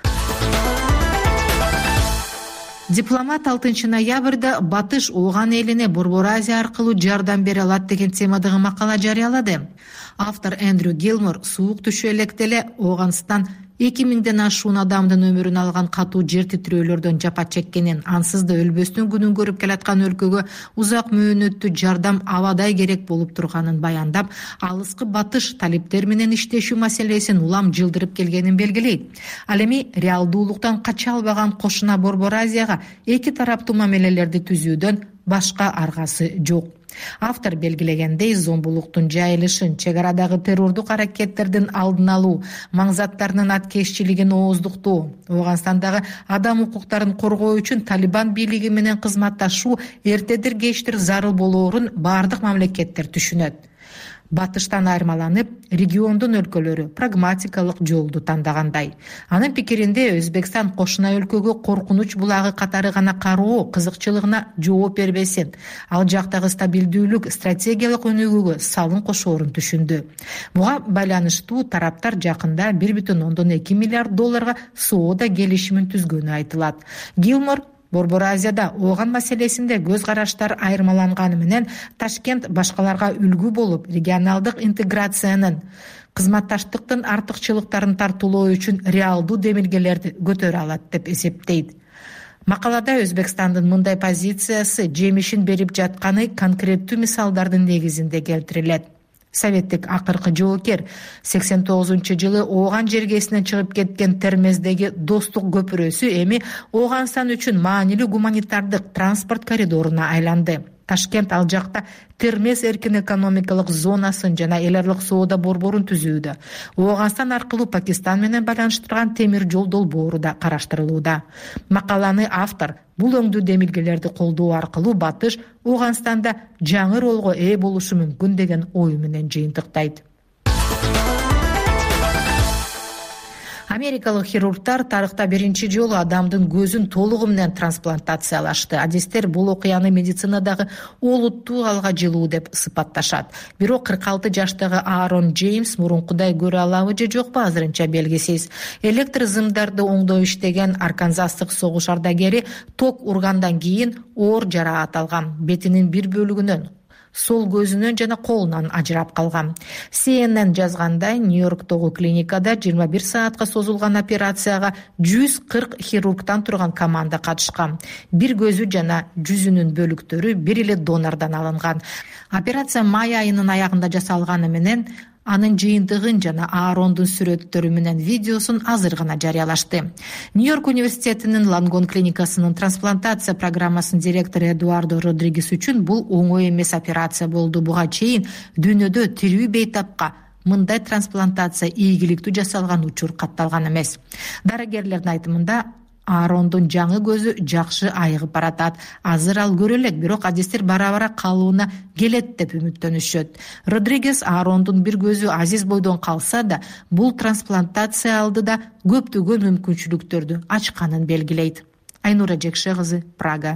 Дипломат алтынчы ноябрда Батыш Ооган элине Борбор Азия аркылуу жардам бере алат деген темадагы макала жарыялады. Автор Эндрю Гилмор суук түшө электе эле Ооганстан эки миңден ашуун адамдын өмүрүн алган катуу жер титирөөлөрдөн жапа чеккенин, ансыз да өлбөстүн күнүн көрүп келаткан өлкөгө узак мөөнөттүү жардам абадай керек болуп турганын баяндап, алыскы Батыш талиптер менен иштешүү маселесин улам жылдырып келгенин белгилейт. Ал эми реалдуулуктан кача албаган кошуна Борбор Азияга эки тараптуу мамилелерди түзүүдөн башка аргасы жок. Автор белгилегендей, зомбулуктун жайылышын, чек арадагы террордук аракеттердин алдын алуу, маңзаттарынын аткезчилигин ооздуктоо, Ооганстандагы адам укуктарын коргоо үчүн Талибан бийлиги менен кызматташуу эртедир кечтир зарыл болоорун бардык мамлекеттер түшүнөт. Батыштан айырмаланып, региондун өлкөлөрү прагматикалык жолду тандагандай. Анын пикиринде Өзбекстан кошуна өлкөгө коркунуч булагы катары гана кароо кызыкчылыгына жооп бербесин, ал жактагы стабилдүүлүк стратегиялык өнүгүүгө салым кошоорун түшүндү. Буга байланыштуу тараптар жакында бир бүтүн ондон эки миллиард долларга соода келишимин түзгөнү айтылат. Гилмор Борбор Азияда Ооган маселесинде көз караштар айырмаланганы менен Ташкент башкаларга үлгү болуп, регионалдык интеграциянын, кызматташтыктын артыкчылыктарын тартуулоо үчүн реалдуу демилгелерди көтөрө алат деп эсептейт. Макалада Өзбекстандын мындай позициясы жемишин берип жатканы конкреттүү мисалдардын негизинде келтирилет. Советтик акыркы жоокер сексен тогузунчу жылы Ооган жергесинен чыгып кеткен Термездеги достук көпүрөсү эми Ооганстан үчүн маанилүү гуманитардык транспорт коридоруна айланды. Ташкент ал жакта Термез эркин экономикалык зонасын жана эл аралык соода борборун түзүүдө. Ооганстан аркылуу Пакистан менен байланыштырган темир жол долбоору да караштырылууда. Макаланы автор бул өңдүү демилгелерди колдоо аркылуу Батыш Ооганстанда жаңы ролго ээ болушу мүмкүн деген ой менен жыйынтыктайт. Америкалык хирургтар тарыхта биринчи жолу адамдын көзүн толугу менен трансплантациялашты. Адистер бул окуяны медицинадагы олуттуу алга жылуу деп сыпатташат. Бирок кырк алты жаштагы Аарон Джеймс мурункудай көрө алабы же жокпу азырынча белгисиз. Электр зымдарды оңдоо иштеген арканзастык согуш ардагери ток ургандан кийин оор жараат алган. Бетинин бир бөлүгүнөн, сол көзүнөн жана колунан ажырап калган. Си Эн Эн жазгандай, Нью-Йорктогу клиникада жыйырма бир саатка созулган операцияга жүз кырк хирургтан турган команда катышкан. Бир көзү жана жүзүнүн бөлүктөрү бир эле донордон алынган. Операция май айынын аягында жасалганы менен анын жыйынтыгын жана Аарондун сүрөттөрү менен видеосун азыр гана жарыялашты. Нью-Йорк университетинин Лангон клиникасынын трансплантация программасынын директору Эдуардо Родригес үчүн бул оңой эмес операция болду. Буга чейин дүйнөдө тирүү бейтапка мындай трансплантация ийгиликтүү жасалган учур катталган эмес. Дарыгерлердин айтымында Аарондун жаңы көзү жакшы айыгып баратат. Азыр ал көрө элек, бирок адистер бара-бара калууна келет деп үмүттөнүшөт. Родригес Аарондун бир көзү азиз бойдон калса да, бул трансплантация алдыда көптөгөн мүмкүнчүлүктөрдү ачканын белгилейт. Айнура Жекше кызы, Прага.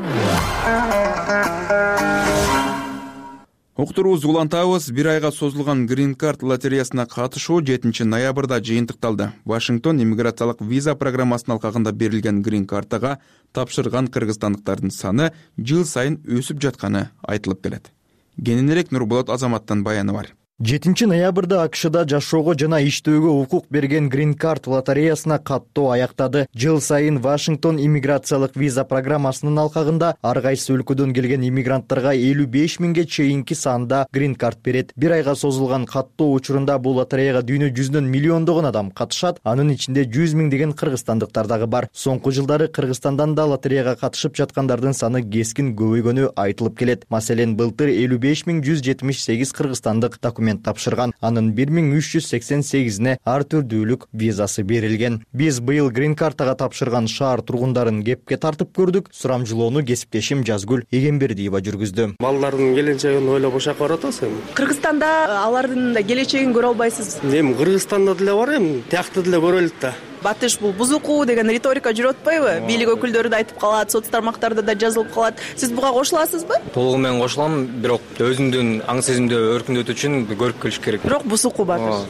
Уктуруубузду улантабыз. Бир айга созулган Green Card лотереясына катышуу жетинчи ноябрда жыйынтыкталды. Вашингтон иммиграциялык виза программасынын алкагында берилген Green Card'га тапшырган кыргызстандыктардын саны жыл сайын өсүп жатканы айтылып келет. Кененирээк Нурболот Азаматтын баяны бар. жетинчи ноябрда АКШда жашоого жана иштөөгө укук берген Green Card лотереясына каттоо аяктады. Жыл сайын Вашингтон иммиграциялык виза программасынын алкагында ар кайсы өлкөдөн келген иммигранттарга элүү беш миңге чейинки санда Green Card берет. Бир айга созулган каттоо учурунда бул лотереяга дүйнө жүзүнөн миллиондогон адам катышат. Анын ичинде жүз миң деген кыргызстандыктар дагы бар. Соңку жылдары Кыргызстандан да лотереяга катышып жаткандардын саны кескин көбөйгөнү айтылып келет. Маселен, былтыр элүү беш миң жүз жетимиш сегиз кыргызстандык документ тапшырган. Анын бир миң үч жүз сексен сегизине ар түрдүүлүк визасы берилген. Биз быйыл Green Card'га тапшырган шаар тургундарын кепке тартып көрдүк. Сурамжылоону кесиптешим Жазгүл Эгембердиева жүргүздү. Балдардын келечегин ойлоп ошака барып атасыз. Кыргызстанда алардын да келечегин көрө албайсыз. Эми Кыргызстанда деле бар, эми тиякты деле көрөлүт да. Батыш бул бузуку деген риторика жүрүп атпайбы? Бийлик өкүлдөрү да айтып калат, соц тармактарда да жазылып калат. Сиз буга кошуласызбы? Толугу менен кошулам, бирок өзүмдүн аң сезимди өркүндөтүү үчүн көрүп келиш керек. Бирок бузуку батыш.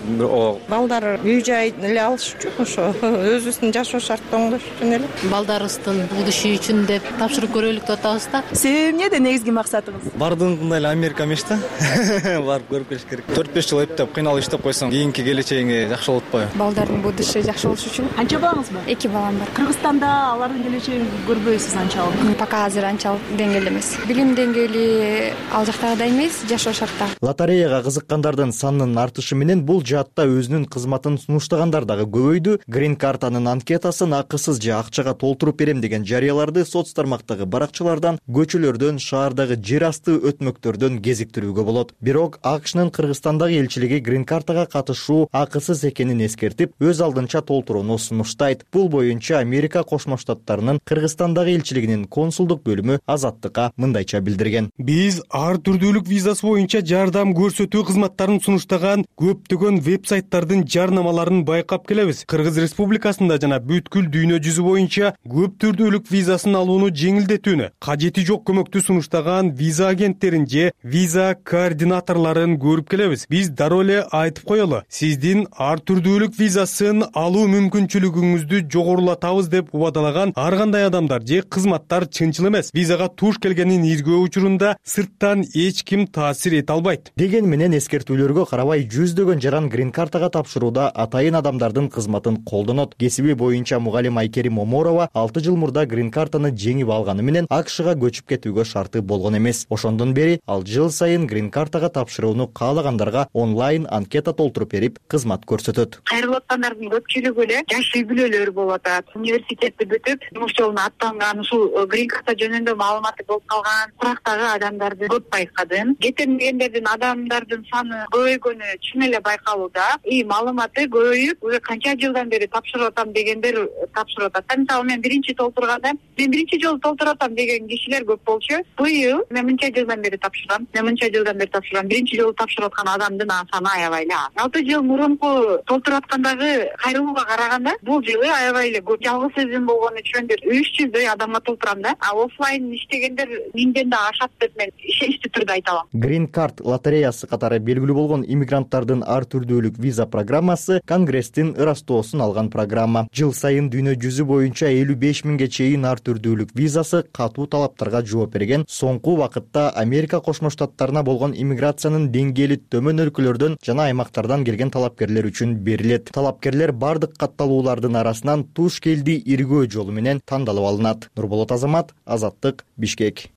Балдар үй жай эле алыш үчүн ошо өзүбүздүн жашоо шарттарын оңдош үчүн эле. Балдарыбыздын будущий үчүн деп тапшырып көрөлүк деп атабыз да. Себеби эмнеде негизги максатыңыз? Бардыгында эле Америка эмес да. Барып көрүп келиш керек. төрт беш жыл эптеп кыйналып иштеп койсоң, кийинки келечегиңе жакшы болот атпайбы? Балдардын будущий жакшы болуш үчүн. Канча балаңыз бар? Эки балам бар. Кыргызстанда алардын келечегин көрбөйсүз анчалык. Пока азыр анчалык деңгээлде эмес. Билим деңгээли ал жактагыдай эмес, жашоо шарттары. Лотереяга кызыккандардын санынын артышы менен бул жаатта өзүнүн кызматын сунуштагандар дагы көбөйдү. Green Card'нын анкетасын акысыз же акчага толтуруп берем деген жарыяларды соц тармактагы баракчылардан, көчөлөрдөн, шаардагы жер асты өтмөктөрдөн кезиктирүүгө болот. Бирок АКШнын Кыргызстандагы элчилиги Green Card'га катышуу акысыз экенин эскертип, өз алдынча толтурууну сунуштайт. Бул боюнча Америка Кошмо Штаттарынын Кыргызстандагы элчилигинин консулдук бөлүмү Азаттыкка мындайча билдирген. Биз ар түрдүүлүк визасы боюнча жардам көрсөтүү кызматтарын сунуштаган көптөгөн веб-сайттардын жарнамаларын байкап келебиз. Кыргыз Республикасында жана бүткүл дүйнө жүзү боюнча көп түрдүүлүк визасын алууну жеңилдетүүнү, кажети жок көмөктү сунуштаган виза агенттерин же виза координаторлорун көрүп келебиз. Биз дароо эле айтып коелу, сиздин ар түрдүүлүк визасын алуу мүмкүнчүлүгүңүздү жогорулатабыз деп убадалаган ар кандай адамдар же кызматтар чынчыл эмес. Визага туш келгенин иргөө учурунда сырттан эч ким таасир эте албайт. Деген менен эскертүүлөргө карабай жүздөгөн жаран Green Card'га тапшырууда атайын адамдардын кызматын колдонот. Кесиби боюнча мугалим Айкерим Оморова алты жыл мурда Green Card'ны жеңип алганы менен АКШга көчүп кетүүгө шарты болгон эмес. Ошондон бери ал жыл сайын Green Card'га тапшырууну каалагандарга онлайн анкета толтуруп берип кызмат көрсөтөт. Кайрылып аткандардын көпчүлүгү эле жаш үй бүлөлөр болуп атат. Университетти бүтүп, жумуш жолуна аттанган, ушул Green Card жөнүндө маалыматы болуп калган сурактагы адамдарды көп байкадым. Кетирмегендердин адамдардын саны көбөйгөнү чын эле байкалууда. И маалыматы көбөйүп, уже канча жылдан бери тапшырып атам дегендер тапшырып атат. Мисалы мен биринчи толтурганда, мен биринчи жолу толтуруп атам деген кишилер көп болчу. Быйыл мен мынча жылдан бери тапшырам, мен мынча жылдан бери тапшырам. Биринчи жолу тапшырып аткан адамдын саны аябай эле аз. алты жыл мурунку толтуруп аткандагы кайрылууга караганда бул жылы аябай эле көп. Жалгыз өзүм болгон үчүн бир үч жүздөй адамга толтурам да. А офлайн иштегендер миңден да ашат деп мен ишеничтүү түрдө айта алам. Green Card лотереясы катары белгилүү болгон иммигранттардын ар түрдүүлүк виза программасы Конгресстин ырастоосун алган программа. Жыл сайын дүйнө жүзү боюнча элүү беш миңге чейин ар түрдүүлүк визасы катуу талаптарга жооп берген. Соңку вакытта Америка Кошмо Штаттарына болгон иммиграциянын деңгээли төмөн өлкөлөрдөн жана аймактардан келген талапкерлер үчүн берилет. Талапкерлер бардык катталуулардын арасынан туш келди иргөө жолу менен тандалып алынат. Нурболот Азамат, Азаттык, Бишкек.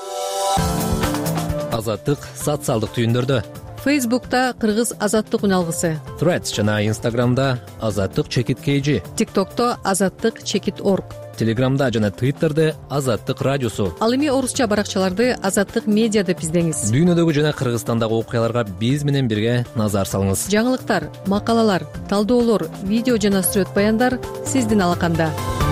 Азаттык социалдык түйүндөрдө. Фейсбукта Кыргыз Азаттык үналгысы, Threads жана Инстаграмда Азаттык чекит kg, ТикТокто Азаттык чекит орг, Телеграмда жана Твиттерде Азаттык радиосу. Ал эми орусча баракчаларды Азаттык медиа деп издеңиз. Дүйнөдөгү жана Кыргызстандагы окуяларга биз менен бирге назар салыңыз. Жаңылыктар, макалалар, талдоолор, видео жана сүрөт баяндар сиздин алаканда.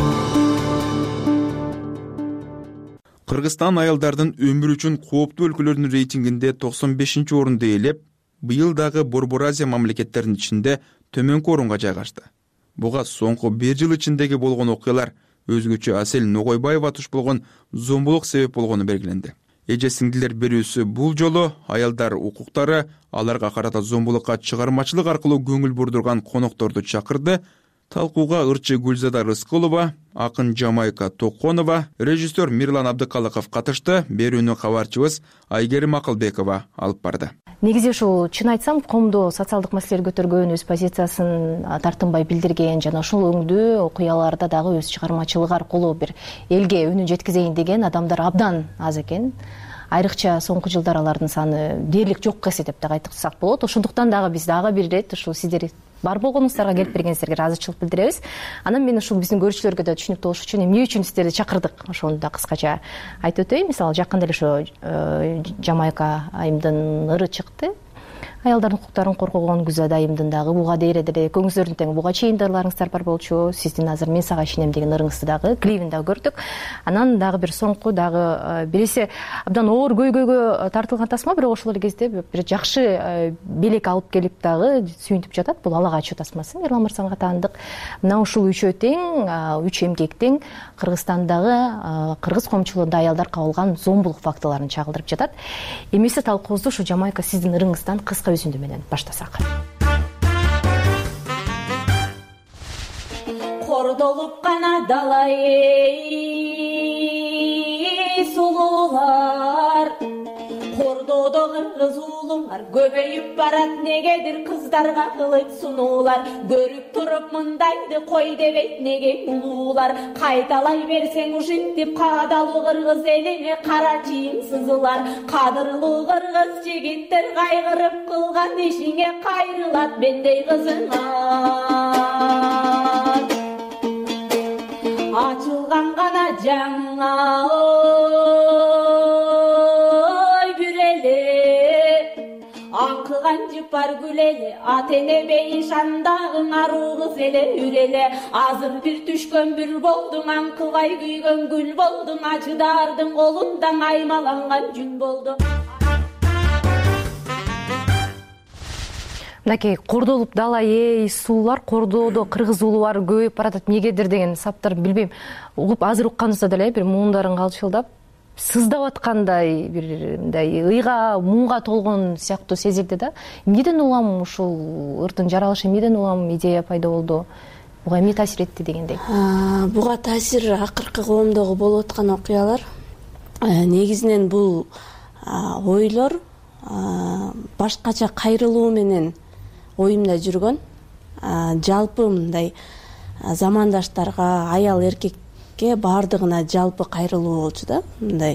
Кыргызстан аялдардын өмүрү үчүн кооптуу өлкөлөрдүн рейтингинде токсон бешинчи орунду ээлеп, быйыл дагы Борбор Азия мамлекеттеринин ичинде төмөнкү орунга жайгашты. Буга соңку бир жыл ичиндеги болгон окуялар, өзгөчө Асель Ногойбаева туш болгон зомбулук себеп болгону белгиленди. Эже сиңдилер берүүсү бул жолу аялдар укуктары, аларга карата зомбулукка чыгармачылык аркылуу көңүл бурдурган конокторду чакырды. Талкууга ырчы Гүлзада Рыскулова, акын Жамайка Токонова, режиссер Мирлан Абдыкалыков катышты. Берүүнү кабарчыбыз Айгерим Акылбекова алып барды. негизи ушул чын айтсам коомдо социалдык маселелер көтөргөн, өз позициясын тартынбай билдирген жана ушул өңдүү окуяларда дагы өз чыгармачылыгы аркылуу бир элге үнүн жеткизейин деген адамдар абдан аз экен. Айрыкча соңку жылдары алардын саны дээрлик жок эсе деп дагы айтсак болот. Ошондуктан дагы биз дагы бир ирет ушул сиздер бар болгонуңуздарга келип бергениңиздерге ыраазычылык билдиребиз. Анан мен ушул биздин көрүүчүлөргө да түшүнүктүү болуш үчүн эмне үчүн сиздерди чакырдык ошону да кыскача айтып өтөйүн. Мисалы жакында эле ошо Жамайка айымдын ыры чыкты. Аялдардын укуктарын коргогон Гүзада айымдын дагы буга дейре деле экөөңүздөрдүн тең буга чейин да ырларыңыздар бар болчу. Сиздин азыр Мен сага ишенем деген ырыңызды дагы клипин дагы көрдүк. Анан дагы бир соңку дагы биресе абдан оор көйгөйгө тартылган тасма, бирок ошол эле кезде бир жакшы белек алып келип дагы сүйүнтүп жатат. Бул Ала качуу тасмасы, Эрлан Мырзага таандык. Мына ушул үчөө тең, үч эмгектең Кыргызстандагы кыргыз коомчулугунда аялдар кабылган зомбулук фактыларын чагылдырып жатат. Эмесе талкуубузду ушу Жамайка сиздин ырыңыздан кыска үзүндү менен баштасак. Кордолуп гана дала эй сулуулар, кордоодо кыргыз уулуңар көбөйүп барат, негедир кыздарга кылып сунуулар. Көрүп туруп мындайды кой дебейт неге улуулар. Кайталай берсең ушинтип каадалуу кыргыз элине кара чийим сызылар. Кадырлуу кыргыз жигиттер кайгырып кылган ишиңе кайрылат бендей кызыңар. Ачылган гана жаңа ой бүреле, аңкыган жыпар күлеле, ат эне бейшандагың аруу кыз эле үреле. Азыр бир түшкөн бүр болдуң, аңкыбай күйгөн гүл болдуң, ачыдардың колундан аймаланган жүн болду. Мынакей кордолуп дала эй суулар, кордоодо кыргыз уулар көбөйүп баратат негедир деген саптар билбейм. Угуп азыр укканыбызда деле бир муундарың калчылдап, сыздап аткандай бир мындай ыйга, муунга толгон сыяктуу сезилди да. Эмнеден улам ушул ырдын жаралышы, эмнеден улам идея пайда болду? Буга эмне таасир этти дегендей? Буга таасир акыркы коомдогу болуп аткан окуялар. Негизинен бул ойлор башкача кайрылуу менен оюмда жүргөн. Жалпы мындай замандаштарга, аял эркекке баардыгына жалпы кайрылуу болчу да. Мындай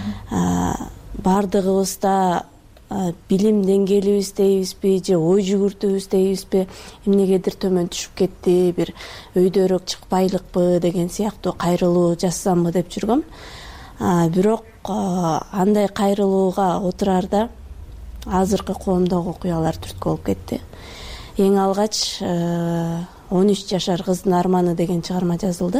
баардыгыбызда билим деңгээлибиз дейбизби же ой жүгүртүүбүз дейбизби эмнегедир төмөн түшүп кетти, бир өйдөрөөк чыкпайлыкпы деген сыяктуу кайрылуу жасасамбы деп жүргөм. Бирок андай кайрылууга отурарда азыркы коомдогу окуялар түрткү болуп кетти. Эң алгач он үч жашар кыздын арманы деген чыгарма жазылды.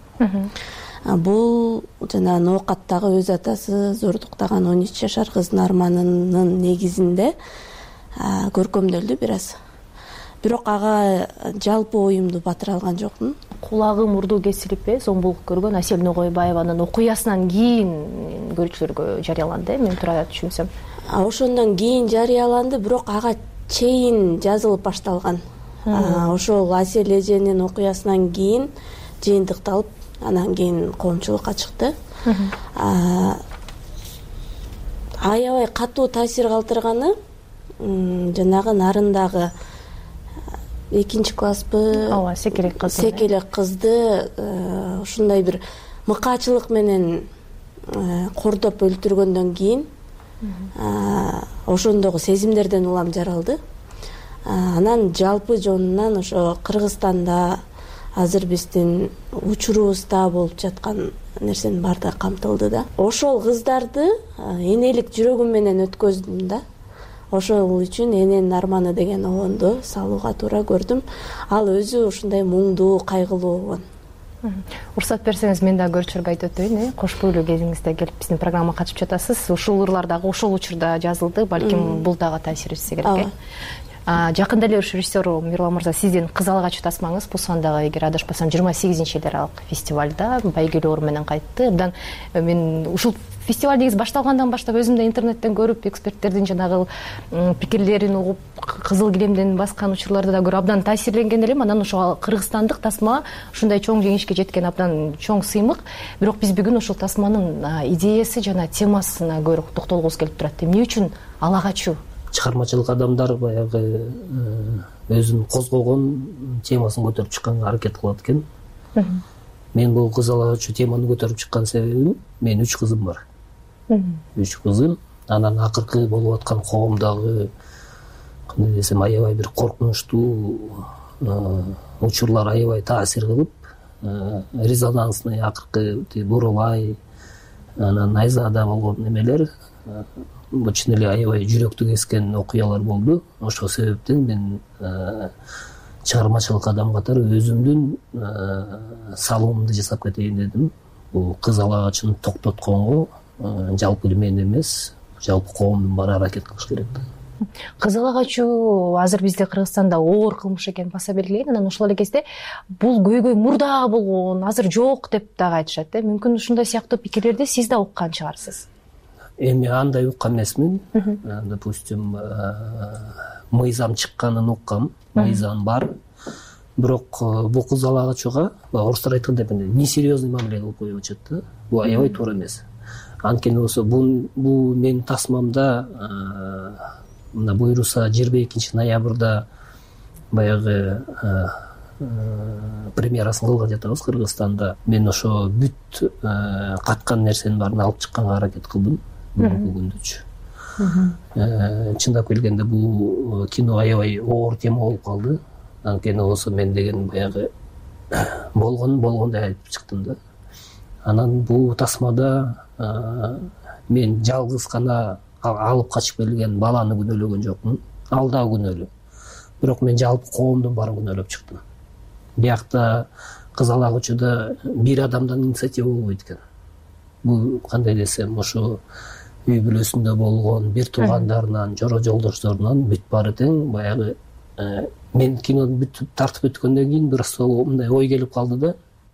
Бул жана Ноокаттагы өз атасы зордуктаган он үч жашар кыздын арманынын негизинде көркөмдөлдү бир аз. Бирок ага жалпы оюмду батыра алган жокмун. Кулагы мурду кесилип, зомбулук көргөн Асель Ногойбаеванын окуясынан кийин көрүүчүлөргө жарыяланды, мен туура түшүнсөм. Ошондон кийин жарыяланды, бирок ага чейин жазылып башталган. Ошол Асель эженин окуясынан кийин жыйынтыкталып, анан кийин коомчулукка чыкты. Аябай катуу таасир калтырганы жанагы нарындагы экинчи класспы, ооба, секелек кыз. Секелек кызды ушундай бир мыкаачылык менен кордоп өлтүргөндөн кийин ошондогу сезимдерден улам жаралды. Анан жалпы жонунан ошо Кыргызстанда азыр биздин учурубузда болуп жаткан нерсенин баардыгы камтылды да. Ошол кыздарды энелик жүрөгүм менен өткөздүм да. Ошол үчүн эненин арманы деген обонду салууга туура көрдүм. Ал өзү ушундай муңдуу, кайгылуу обон. Уруксат берсеңиз, мен дагы көрүүчүлөргө айтып өтөйүн. Кош бойлуу кезиңизде келип биздин программага катышып жатасыз. Ушул ырлар дагы ошол учурда жазылды. Балким бул дагы таасир этсе керек. Жакында эле режиссер Мирлан Мырза сиздин Кыз Ала качуу тасмаңыз Пусандагы, эгер адашпасам, жыйырма сегизинчи эл аралык фестивалда байгелүү орун менен кайтты. Абдан мен ушул фестиваль негизи башталгандан баштап өзүм да интернеттен көрүп, эксперттердин жанагы пикирлерин угуп, кызыл килемден баскан учурларды да көрүп абдан таасирленген элем. Анан ошол кыргызстандык тасма ушундай чоң жеңишке жеткен абдан чоң сыймык. Бирок биз бүгүн ошол тасманын идеясы жана темасына көбүрөөк токтолгубуз келип турат. Эмне үчүн ала качуу чыгармачылык адамдар баягы өзүн козгогон темасын көтөрүп чыкканга аракет кылат экен. Мен бул кызалагачуу теманы көтөрүп чыккан себебим, менин үч кызым бар. Үч кызым, анан акыркы болуп аткан коомдогу кандай десем аябай бир коркунучтуу учурлар аябай таасир кылып, резонансный акыркы Бурулай, анан Айзада болгон немелер бул чын эле аябай жүрөктү кескен окуялар болду. Ошол себептен мен чыгармачылык адам катары өзүмдүн салымымды жасап кетейин дедим. Бул кызалагачын токтотконго жалпы мен эмес, жалпы коомдун баары аракет кылыш керек да. Кызылагачуу азыр бизде Кыргызстанда оор кылмыш экени баса белгилеген. Анан ошол эле кезде бул көйгөй мурда болгон, азыр жок деп дагы айтышат э. Мүмкүн ушундай сыяктуу пикирлерди сиз да уккан чыгарсыз. Эми андай уккан эмесмин. Допустим, мыйзам чыкканын уккам, мыйзам бар. Бирок бул кызалагачууга орустар айткандай несерьезный мамиле кылып коюп атышат да. Бул аябай туура эмес. Анткени болсо бул менин тасмамда мына буйруса жыйырма экинчи ноябрда баягы премьерасын кылган жатабыз Кыргызстанда. Мен ошо бүт каткан нерсенин баарын алып чыкканга аракет кылдым бүгүнкү күндүчү. Чындап келгенде бул кино аябай оор тема болуп калды. Анткени болсо мен деген баягы болгон болгондой айтып чыктым да. Анан бул тасмада мен жалгыз гана алып качып келген баланы күнөөлөгөн жокмун. Ал да күнөөлүү. Бирок мен жалпы коомдун баарын күнөөлөп чыктым. Биякта кызалагычууда бир адамдан инициатива болбойт экен. Бул кандай десем, ошо үй бүлөсүндө болгон бир туугандарынан, жора жолдошторунан бүт баары тең баягы мен кинону бүтүп тартып өткөндөн кийин бир сол мындай ой келип калды да.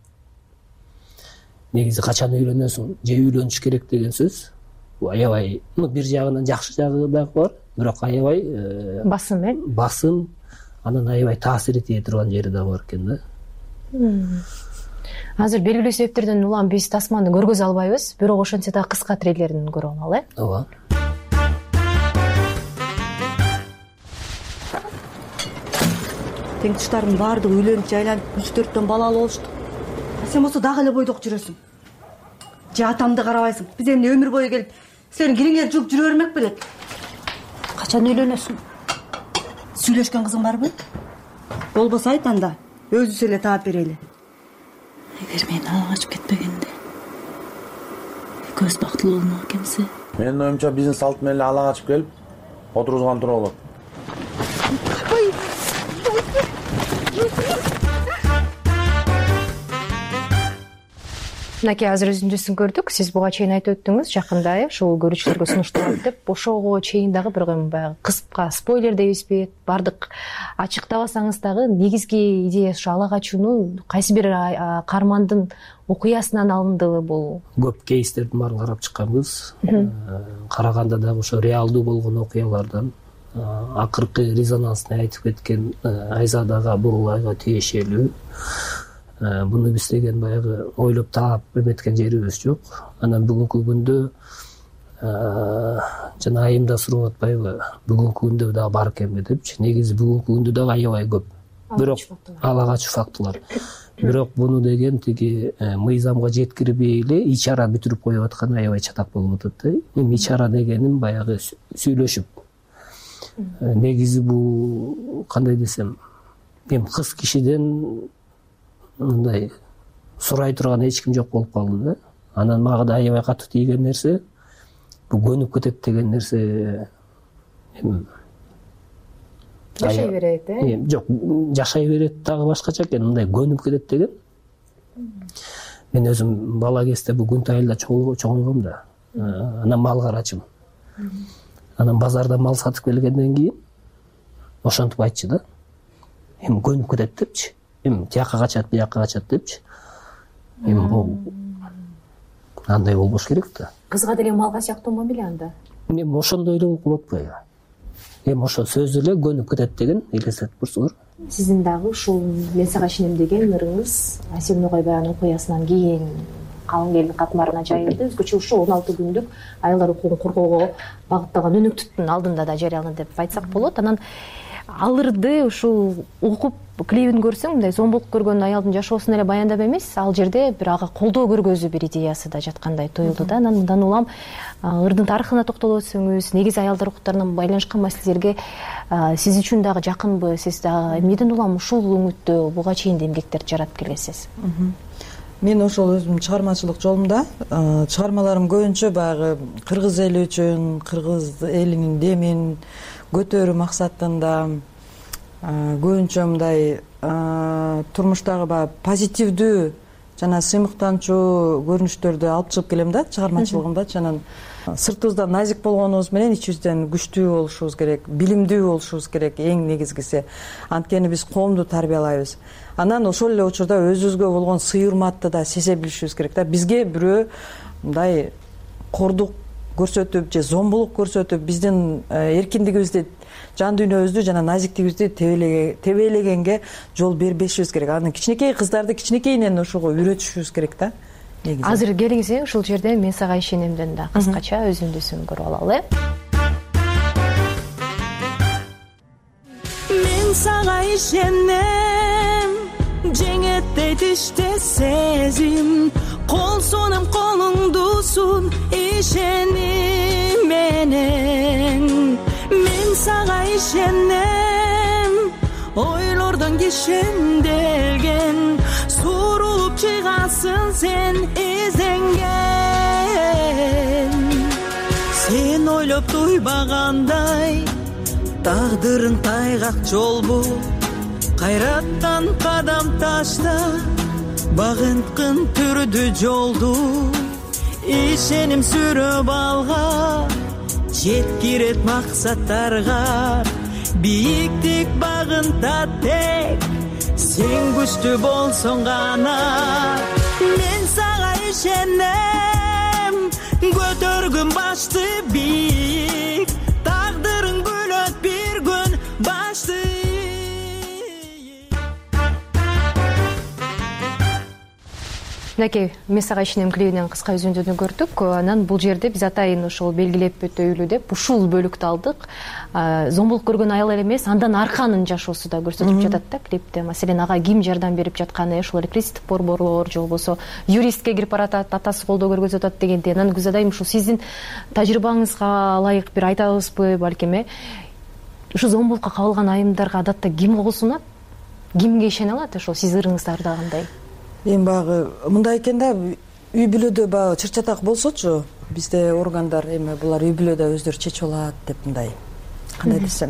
Негизи качан үйлөнөсүң, же үйлөнүш керек деген сөз. Бул аябай, бир жагынан жакшы жагы дагы бар, бирок аябай басым э? Басым, анан аябай таасир эте турган жери да бар экен да. Азыр белгилүү себептерден улам биз тасманы көргөзө албайбыз, бирок ошентсе да кыска трейлерин көрүп алалы э? Ооба. Теңтиштардын баардыгы үйлөнүп жайланып үч төрттөн балалуу болушту. Сен болсо дагы эле бойдок жүрөсүң. Же атамды карабайсың. Биз эмне өмүр бою келип, сенин кириңер жууп жүрө бермек белек. Качан үйлөнөсүң? Сүйлөшкөн кызың барбы? Болбосо айт анда, өзүбүз эле таап берели. Эгер мен ала качып кетпегенде, экөөбүз бактылуу болмок экенбиз. Менин оюмча биздин салт менен эле ала качып келип, отургузган тура болот. Мынакей азыр үзүндүсүн көрдүк. Сиз буга чейин айтып өттүңүз, жакында э, ушул көрүүчүлөргө сунушталат деп. Ошого чейин дагы бир баягы кыска спойлер дейбизби, бардык ачыктабасаңыз дагы негизги идеясы ушу ала качуунун кайсы бир каармандын окуясынан алындыбы бул? Көп кейстердин баарын карап чыкканбыз. Караганда дагы ошо реалдуу болгон окуялардан акыркы резонансны айтып кеткен Айзадага, Бурулайга тиешелүү. Буну биз деген баягы ойлоп таап эметкен жерибиз жок. Анан бүгүнкү күндө жана айымда сурап атпайбы, бүгүнкү күндө дагы бар экенби депчи. Негизи бүгүнкү күндө дагы аябай көп. Бирок ала качуу фактылар. Бирок буну деген тиги мыйзамга жеткирбей эле ичара бүтүрүп коюп аткан аябай чатак болуп атат да. Эми ичара дегеним баягы сүйлөшүп. Негизи бул кандай десем, эми кыз кишиден мындай сурай турган эч ким жок болуп калды да. Анан мага да аябай катуу тийген нерсе бул көнүп кетет деген нерсе. Жашай берет э? Жок, жашай берет дагы башкача экен, мындай көнүп кетет деген. Мен өзүм бала кезде бул күн айылда чоңойгом да. Анан мал карачым. Анан базарда мал сатып келгенден кийин ошентип айтчы да. Эми көнүп кетет депчи. Эми тияка качат, бияка качат депчи. Эми бул андай болбош керек да. Кызга деле малга сыяктуу мамиле анда. Эми ошондой эле болуп атпайбы? Эми ошо сөз эле көнүп кетет деген элестетип турсуңар. Сиздин дагы ушул мен сага ишенем деген ырыңыз Асель Ногойбаеванын окуясынан кийин калың элдин катмарына жайылды. Өзгөчө ушул он алты күндүк аялдар укугун коргоого багытталган өнөктүктүн алдында да жарыяланды деп айтсак болот. Анан алырды ушул угуп клибин көрсөң, мындай зомбулук көргөн аялдын жашоосун эле баяндап эмес, ал жерде бир ага колдоо көргөзүү бир идеясы да жаткандай туюлду да. Анан мындан улам ырдын тарыхына токтолуп өтсөңүз, негизи аялдар укуктарына байланышкан маселелерге сиз үчүн дагы жакынбы, сиз дагы эмнеден улам ушул өңүттө буга чейин да эмгектерди жаратып келесиз? Мен ошол өзүм чыгармачылык жолумда чыгармаларым көбүнчө баягы кыргыз эли үчүн, кыргыз элинин демин көтөрүү максатында көбүнчө мындай турмуштагы баягы позитивдүү жана сыймыктанчу көрүнүштөрдү алып чыгып келем да чыгармачылыгымда. Анан сыртыбыздан назик болгонубуз менен ичибизден күчтүү болушубуз керек, билимдүү болушубуз керек эң негизгиси. Анткени биз коомду тарбиялайбыз. Анан ошол эле учурда өзүбүзгө болгон сый урматты да сезе билишибиз керек да. Бизге бирөө мындай кордук көрсөтүп же зомбулук көрсөтүп биздин эркиндигибизди, жан дүйнөбүздү жана назиктигибизди тебелегенге жол бербешибиз керек. Анан кичинекей кыздарды кичинекейинен ошого үйрөтүшүбүз керек да. Азыр келиңиз, ушул жерде мен сага ишенемден да кыскача өз үндүсүн көрүп алалы. Мен сага ишенем, жеңет дейт иште сезим, кол сонум колуңдусун ишеним менен. Мен сага ишенем, ойлордон кишенделген, сурулуп чыгасың сен изенген. Сен ойлоп туйбагандай, тагдырың тайгак жолбу, кайраттан кадам ташта, багынткын түрдү жолду. Ишеним сүрөп алган, жеткирет максаттарга, бийиктик багынта тек, сен күчтүү болсоң гана. Мен сага ишенем, көтөргүн башты бийик, тагдырың бөлөт бир күн башты. Мынакей, мен сага ишенем клибинен кыска үзүндүнү көрдүк. Анан бул жерде биз атайын ошол белгилеп өтөйлү деп ушул бөлүктү алдык. Зомбулук көргөн аял эле эмес, андан арканын жашоосу да көрсөтүп жатат да клипте. Маселен, ага ким жардам берип жатканы, ошол эле пристав борборлор же болбосо юристке кирип баратат, атасы колдоо көргөзүп атат дегенде. Анан Гүлза айым, ушул сиздин тажрыйбаңызга ылайык бир айтабызбы балким, э? Ушу зомбулукка кабылган айымдарга адатта ким кол сунат? Кимге ишене алат? Ошол сиз ырыңыздарда кандай? Эми баягы мындай экен да, үй бүлөдө баягы чыр-чатак болсочу, бизде органдар эми булар үй бүлөдө өздөрү чечип алат деп мындай, кандай десем,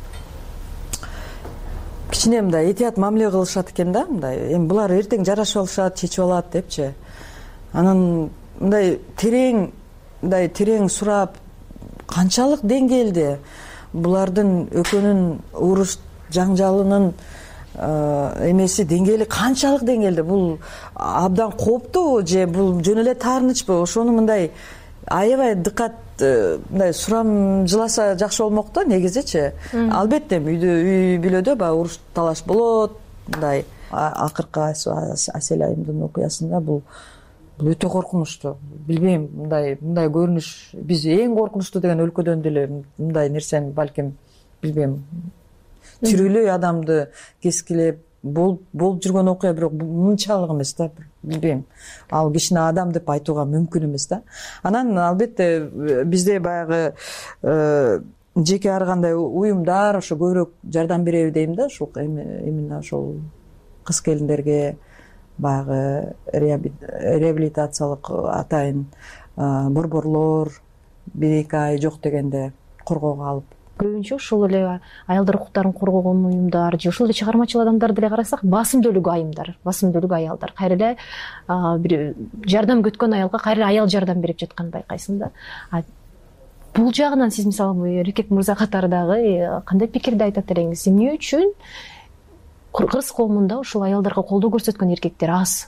кичине мындай этият мамиле кылышат экен да, мындай. Эми булар эртең жарашып алышат, чечип алат депчи. Анан мындай терең, мындай терең сурап, канчалык деңгээлде булардын экөөнүн уруш жаңжалынын эмеси деңгээли канчалык деңгээлде, бул абдан кооптуу же бул жөн эле таарынычпы, ошону мындай аябай дыкат мындай сурамжыласа жакшы болмок да негизичи. Албетте үйдө, үй бүлөдө баягы уруш талаш болот, мындай акыркы Асель айымдын окуясында бул бул өтө коркунучтуу. Билбейм, мындай мындай көрүнүш биз эң коркунучтуу деген өлкөдөн деле мындай нерсени балким билбейм. Тирүүлөй адамды кескилеп болуп жүргөн окуя, бирок мынчалык эмес да, билбейм. Ал кичине адам деп айтууга мүмкүн эмес да. Анан албетте бизде баягы жеке ар кандай уюмдар ошо көбүрөөк жардам береби дейм да, ушул именно ошол кыз келиндерге баягы реабилитациялык атайын борборлор бир эки ай жок дегенде коргоого алып. Көбүнчө ушул эле аялдар укуктарын коргогон уюмдар же ушул эле чыгармачыл адамдарды эле карасак, басымдүүлүгү айымдар, басымдүүлүгү аялдар. Кайра эле бир жардам күткөн аялга кайра аял жардам берип жатканын байкайсың да. Бул жагынан сиз мисалы эркек мырза катары дагы кандай пикирди айтат элеңиз? Эмне үчүн кыргыз коомунда ушул аялдарга колдоо көрсөткөн эркектер аз?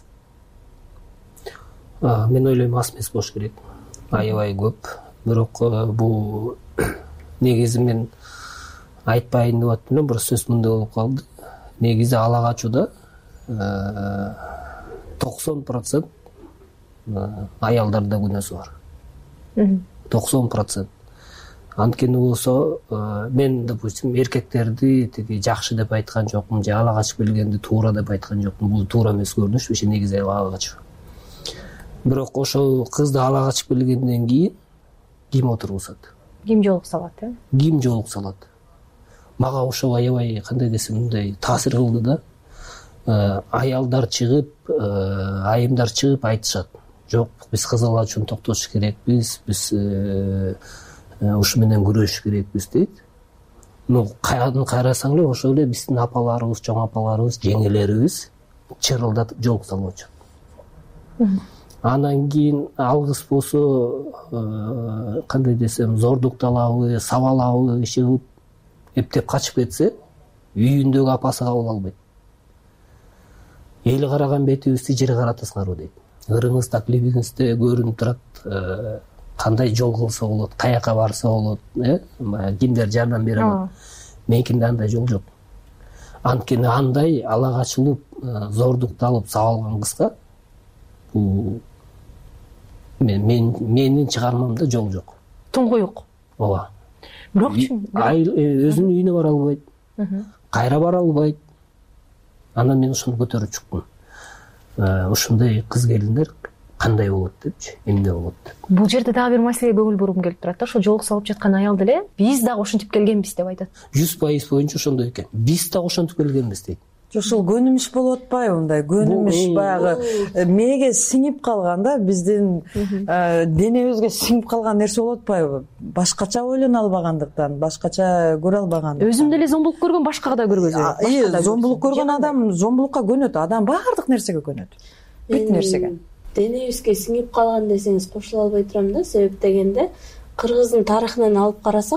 Мен ойлойм, аз эмес болуш керек. Аябай көп. Бирок бул негизи мен айтпайын деп аттым, бир сөз мындай болуп калды. Негизи ала качууда токсон процент аялдарда күнөөсү бар, токсон процент. Анткени болсо мен, допустим, эркектерди тиги жакшы деп айткан жокмун, же ала качып келгенди туура деп айткан жокмун. Бул туура эмес көрүнүш, иши негизи ала качып. Бирок ошол кызды ала качып келгенден кийин ким отургузат? Ким жоолук салат, э? Ким жоолук салат? Мага ошол аябай кандай десем мындай таасир кылды да. Аялдар чыгып, айымдар чыгып айтышат. Жок, биз кыз алуу үчүн токтош керекпиз, биз ушу менен күрөшүш керекпиз дейт. Ну, кайрадан карасаң эле ошол эле биздин апаларыбыз, чоң апаларыбыз, жеңелерибиз чырылдатып жоолук салып атышат. Анан кийин ал кыз болсо кандай десем зордукталабы, сабалабы, иши кылып эптеп качып кетсе, үйүндөгү апасы кабыл албайт. Эл караган бетибизди жер каратасыңарбы дейт. Ырыңыз, таклибиңизде көрүнүп турат, кандай жол кылса болот, каяка барса болот, э? Кимдер жардам бере алат. Меникинде андай жол жок. Анткени андай ала качылып, зордукталып сабалган кызга бул мен менин чыгармамда жол жок. Туңгуюк. Ооба. Бирокчу өзүнүн үйүнө бара албайт, кайра бара албайт. Анан мен ошону көтөрүп чыктым. Ушундай кыз келиндер кандай болот депчи, эмне болот деп. Бул жерде дагы бир маселеге көңүл бургум келип турат да. Ошо жоолук салып жаткан аялд эле биз дагы ошентип келгенбиз деп айтат. жүз пайыз боюнча ошондой экен. Биз дагы ошентип келгенбиз дейт. Ошол көнүмүш болуп атпайбы? Мындай көнүмүш баягы мээге сиңип калган да, биздин денебизге сиңип калган нерсе болуп атпайбы? Башкача ойлоно албагандыктан, башкача көрө албагандыктан. Өзүм деле зомбулук көргөн башкага да көргөзөт. Ии, зомбулук көргөн адам зомбулукка көнөт. Адам баардык нерсеге көнөт. Бүт нерсеге. Денебизге сиңип калган десеңиз кошула албай турам да. Себеп дегенде кыргыздын тарыхынан алып карасак,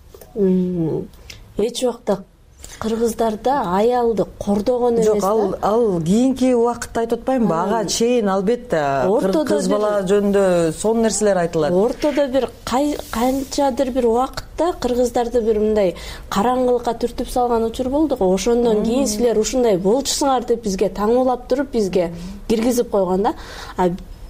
эч убакта кыргыздарда аялды кордогон эмес да. Жок, ал ал кийинки убакытта айтып атпаймынбы? Ага чейин албетте кыз бала жөнүндө сонун нерселер айтылат. Ортодо бир канчадыр бир убакытта кыргыздарды бир мындай караңгылыкка түртүп салган учур болду го. Ошондон кийин силер ушундай болчусуңар деп бизге таңуулап туруп бизге киргизип койгон да. А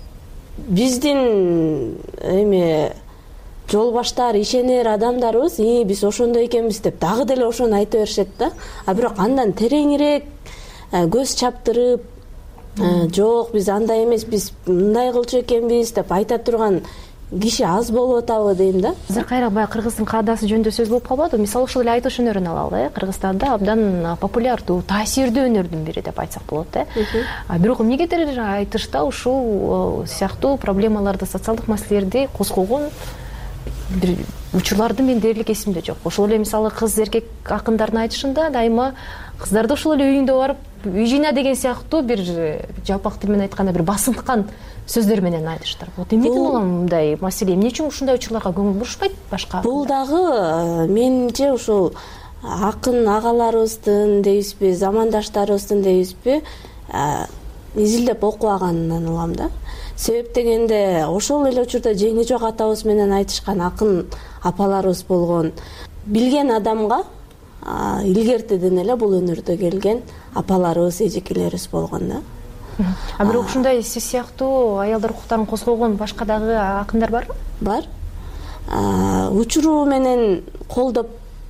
биздин эме жол баштар, ишенер адамдарыбыз, "И, биз ошондой экенбиз" деп дагы деле ошону айта беришет да. А бирок андан тереңирээк көз чаптырып, "Жок, биз андай эмес, биз мындай кылчу экенбиз" деп айта турган киши аз болуп атабы дейм да. Азыр кайра баягы кыргыздын каадасы жөнүндө сөз болуп калбадыбы? Мисалы ошол эле айтыш өнөрүн алалы, э? Кыргызстанда абдан популярдуу, таасирдүү өнөрдүн бири деп айтсак болот, э? А бирок эмнегедир айтышта ушул сыяктуу проблемаларды, социалдык маселелерди козгогон бир учурларды мен дээрлик эсимде жок. Ошол эле мисалы кыз эркек акындардын айтышында дайыма кыздарды ошол эле үйүңдө барып үй жыйна деген сыяктуу бир жалпак тил менен айтканда бир басынткан сөздөр менен айтыштыр. Вот эмнеден улам мындай маселе, эмне үчүн ушундай учурларга көңүл бурушпайт башка? Бул дагы менимче ушул акын агаларыбыздын дейбизби, замандаштарыбыздын дейбизби, изилдеп окубаганынан улам да. Себеп дегенде ошол эле учурда жеңи жок атабыз менен айтышкан акын апаларыбыз болгон. Билген адамга илгертеден эле бул өнөрдө келген апаларыбыз, эжекелерибиз болгон да. А бирок ушундай сиз сыяктуу аялдар укуктарын козгогон башка дагы акындар барбы? Бар. Учуру менен колдоп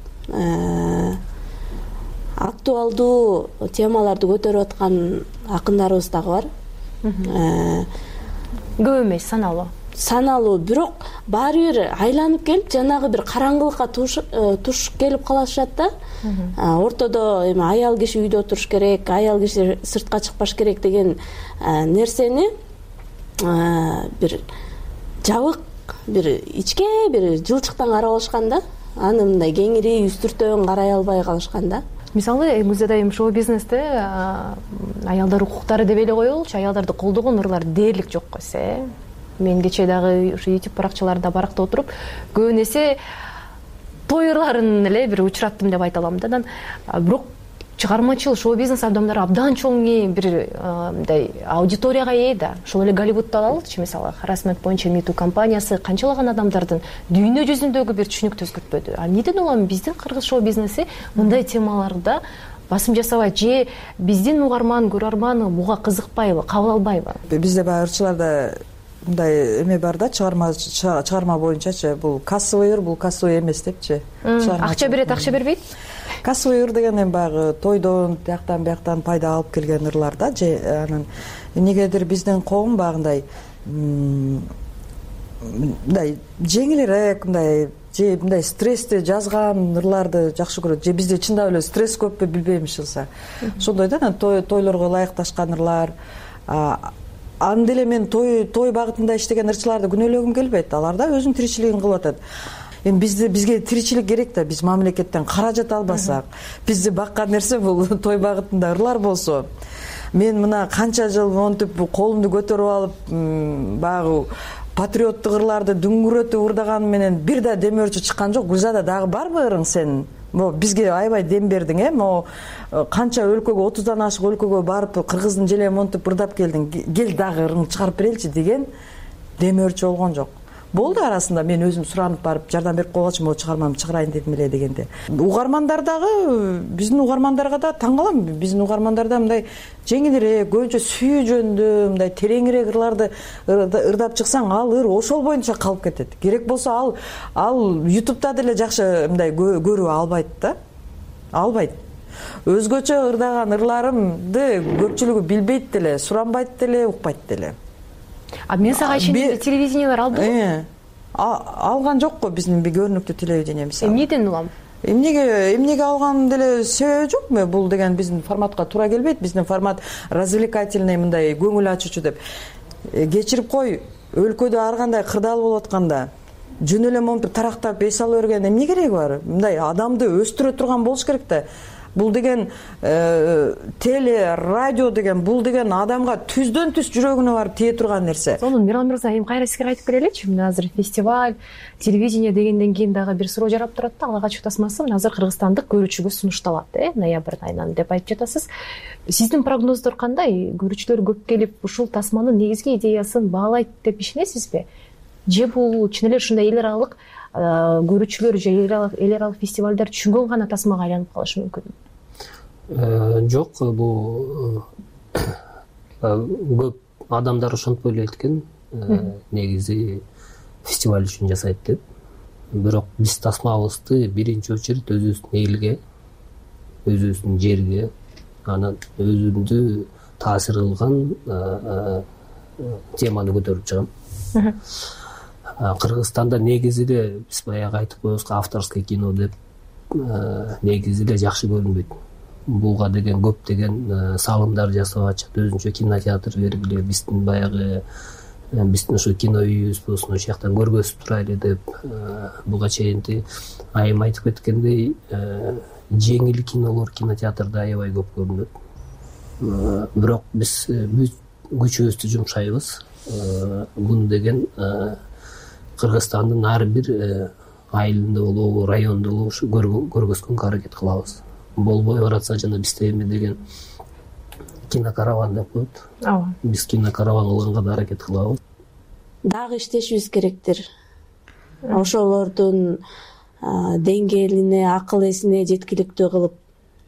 актуалдуу темаларды көтөрүп аткан акындарыбыз дагы бар. Көп эмес, саналуу. Саналуу, бирок баары бир айланып келип, жанагы бир караңгылыкка туш келип калышат да. Ортодо эми аял киши үйдө отуруш керек, аял киши сыртка чыкпаш керек деген нерсени бир жабык, бир ичке бир жылчыктан карап алышкан да. Аны мындай кеңири үстүртөн карай албай калышкан да. Мисалы, өзү дайым шоу бизнесте аялдар укуктары деп эле коелучу, аялдарды колдогон ырлар дээрлик жок койсо, э? Мен кечээ дагы ушу YouTube баракчаларында баракта отуруп, көп эсе той ырларын эле бир учураттым деп айта алам да. Бирок чыгармачыл шоу бизнес адамдары абдан чоң бир мындай аудиторияга ээ да. Ошол эле Голливудду алалычы, мисалы, Harassment боюнча Me Too компаниясы канчалаган адамдардын дүйнө жүзүндөгү бир түшүнүктү өзгөртпөдү. А эмнеден улам биздин кыргыз шоу бизнеси мындай темаларда басым жасабайт, же биздин угарман, көрөрман буга кызыкпайбы, кабыл албайбы? Бизде баягы ырчыларда мындай эме бар да, чыгарма чыгарма боюнчачы, бул кассовый ыр, бул кассовый эмес депчи. Акча берет, акча бербейт? Кассовый ыр деген эми баягы тойдон тияктан бияктан пайда алып келген ырлар да. Анан эмнегедир биздин коом багындай мындай жеңилирээк, мындай же мындай стрессти жазган ырларды жакшы көрөт, же бизде чындап эле стресс көппү билбейм ишилса. Ошондой да, тойлорго ылайыкташкан ырлар. Аны деле мен той той багытында иштеген ырчыларды күнөөлөгүм келбейт. Алар да өзүнүн тиричилигин кылып атат. Эми бизде бизге тиричилик керек да, биз мамлекеттен каражат албасак, бизди баккан нерсе бул той багытында ырлар болсо. Мен мына канча жыл монтип колумду көтөрүп алып, баягы патриоттук ырларды дүңгүрөтүп ырдаганы менен бир да демөөрчү чыккан жок. Гүлзада дагы барбы ырың сен? Могу бизге аябай дем бердиң, э? Могу канча өлкөгө, отуздан ашык өлкөгө барып, кыргыздын желе монтип ырдап келдиң. Кел дагы ырың чыгарып береличи деген демөөрчү болгон жок. Болду арасында мен өзүм суранып барып жардам берип койгочу, могу чыгармамды чыгарайын дедим эле дегенде. Угармандар дагы, биздин угармандарга да таң калам. Биздин угармандарда мындай жеңилирээк, көбүнчө сүйүү жөнүндө мындай тереңирээк ырларды ырдап чыксаң, ал ыр ошол боюнча калып кетет. Керек болсо ал ал ютубта деле жакшы мындай көрүп албайт да. Албайт. Өзгөчө ырдаган ырларымды көпчүлүгү билбейт деле, суранбайт деле, укпайт деле. А мен сага ишенем, телевидениелер алдыбы? Алган жокко биздин бир көрүнүктүү телевидение мисалы. Эмнеден улам? Эмнеге эмнеге алган деле себеби жокму? Бул деген биздин форматка туура келбейт. Биздин формат развлекательный, мындай көңүл ачуучу деп. Кечирип кой, өлкөдө ар кандай кырдаал болуп атканда жөн эле монтип тарактап эс ала берген эмне кереги бар? Мындай адамды өстүрө турган болуш керек да. Бул деген теле, радио деген, бул деген адамга түздөн түз жүрөгүнө барып тие турган нерсе. Сонун Мирал мырза, эми кайра сизге кайтып келеличи. Мына азыр фестиваль, телевидение дегенден кийин дагы бир суроо жарап турат да. Ала качуу тасмасы мына азыр кыргызстандык көрүүчүгө сунушталат, э, ноябрь айынан деп айтып жатасыз. Сиздин прогноздор кандай? Көрүүчүлөр көп келип, ушул тасманын негизги идеясын баалайт деп ишенесизби? Же бул чын эле ушундай эл аралык көрүүчүлөр же эл аралык фестивалдар түшүнгөн гана тасмага айланып калышы мүмкүн? Жок, бул көп адамдар ошентип ойлойт экен, негизи фестиваль үчүн жасайт деп. Бирок биз тасмабызды биринчи очередь өзүбүздүн элге, өзүбүздүн жерге, анан өзүмдү таасир кылган теманы көтөрүп чыгам. Кыргызстанда негизи эле биз баягы айтып коебуз, авторский кино деп негизи эле жакшы көрүнбөйт. Буга деген көптөгөн салымдар жасап атышат, өзүнчө кинотеатр бергиле, биздин баягы биздин ушу кино үйүбүз болсун, ошол жактан көргөзүп турайлы деп. Буга чейинки айым айтып кеткендей, жеңил кинолор кинотеатрда аябай көп көрүнөт. Бирок биз күчүбүздү жумшайбыз. Буну деген Кыргызстандын ар бир айылында болобу, районунда болобу көргөзгөнгө аракет кылабыз. Болбой баратса жана бизде эме деген кинокараван деп коет. Ооба. Биз кинокараван кылганга да аракет кылабыз. Дагы иштешибиз керектир. Ошолордун деңгээлине, акыл эсине жеткиликтүү кылып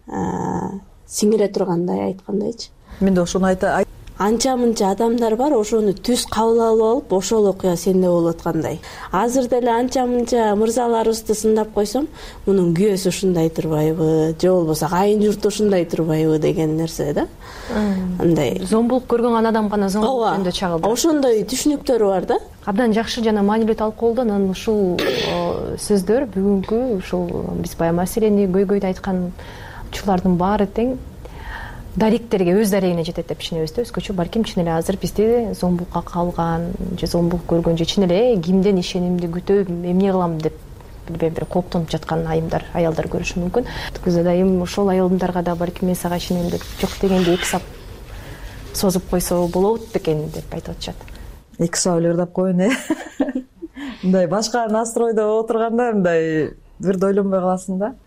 сиңире тургандай айткандайчы. Мен да ошону айта. Анча мынча адамдар бар, ошону түз кабыл алып алып, ошол окуя сенде болуп аткандай. Азыр деле анча мынча мырзаларыбызды сындап койсом, мунун күйөөсү ушундай турбайбы, же болбосо кайын журту ушундай турбайбы деген нерсе да. Андай зомбулук көргөн адам гана зомбулук жөнүндө чагылды. Ошондой түшүнүктөр бар да. Абдан жакшы жана маанилүү талкуулду. Анан ушул сөздөр бүгүнкү ушул биз баягы маселени көйгөйдө айткан учурлардын баары тең даректерге, өз дарегине жетет деп ишенебиз да. Өзгөчө балким чын эле азыр бизде зомбулукка калган же зомбулук көргөн же чын эле кимден ишенимди күтөм, эмне кылам деп билбейм, бир кооптонуп жаткан айымдар, аялдар көрүшү мүмкүн. Гүлзада айым ошол аялдарга да балким мен сага ишенем деп, жок дегенде эки сап созуп койсо болот экен деп айтып атышат. Эки сап эле ырдап коеюн, э. Мындай башка настройдо отурганда мындай бир да ойлонбой каласың да.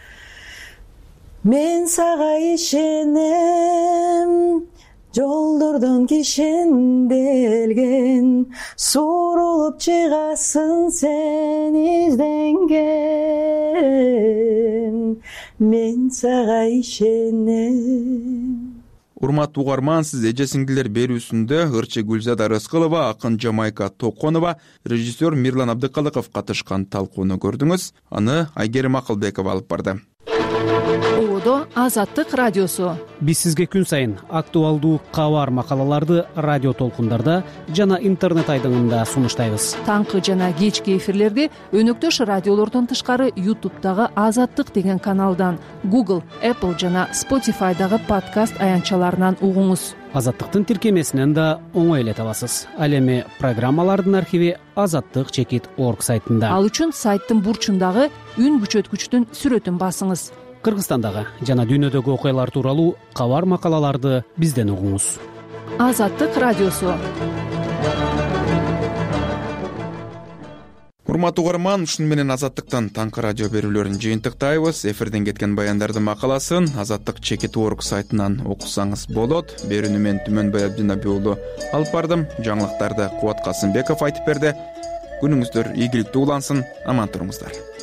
Мен сага ишенем, жолдордон кишенделген, сурулуп чыгасың сен изденген. Мен сага ишенем. урматтуу угарман, сиз эже сиңдилер берүүсүндө ырчы Гүлзада Рыскылова, акын Жамайка Токонова, режиссер Мирлан Абдыкалыков катышкан талкууну көрдүңүз. Аны Айгерим Акылбекова алып барды. Оодо Азаттык радиосу. Биз сизге күн сайын актуалдуу кабар макалаларды радио толкундарда жана интернет айдыңында сунуштайбыз. Таңкы жана кечки эфирлерди өнөктөш радиолордон тышкары ютубтагы Азаттык деген каналдан, Google, Apple жана Spotify'дагы подкаст аянтчаларынан угуңуз. Азаттыктын тиркемесинен да оңой эле табасыз. Ал эми программалардын архиви азаттык чекит точка орг сайтында. Ал үчүн сайттын бурчундагы үн күчөткүчтүн сүрөтүн басыңыз. Кыргызстандагы жана дүйнөдөгү окуялар тууралуу кабар макалаларды бизден угуңуз. Азаттык радиосу. Урматтуу угарман, ушуну менен Азаттыктан таңкы радио берүүлөрүн жыйынтыктайбыз. Эфирден кеткен баяндардын макаласын азаттык чекит точка орг сайтынан окусаңыз болот. Берүүнү мен Түмөнбай Абдинабий уулу алып бардым. Жаңылыктарды Кубат Касымбеков айтып берди. Күнүңүздөр ийгиликтүү улансын, аман туруңуздар.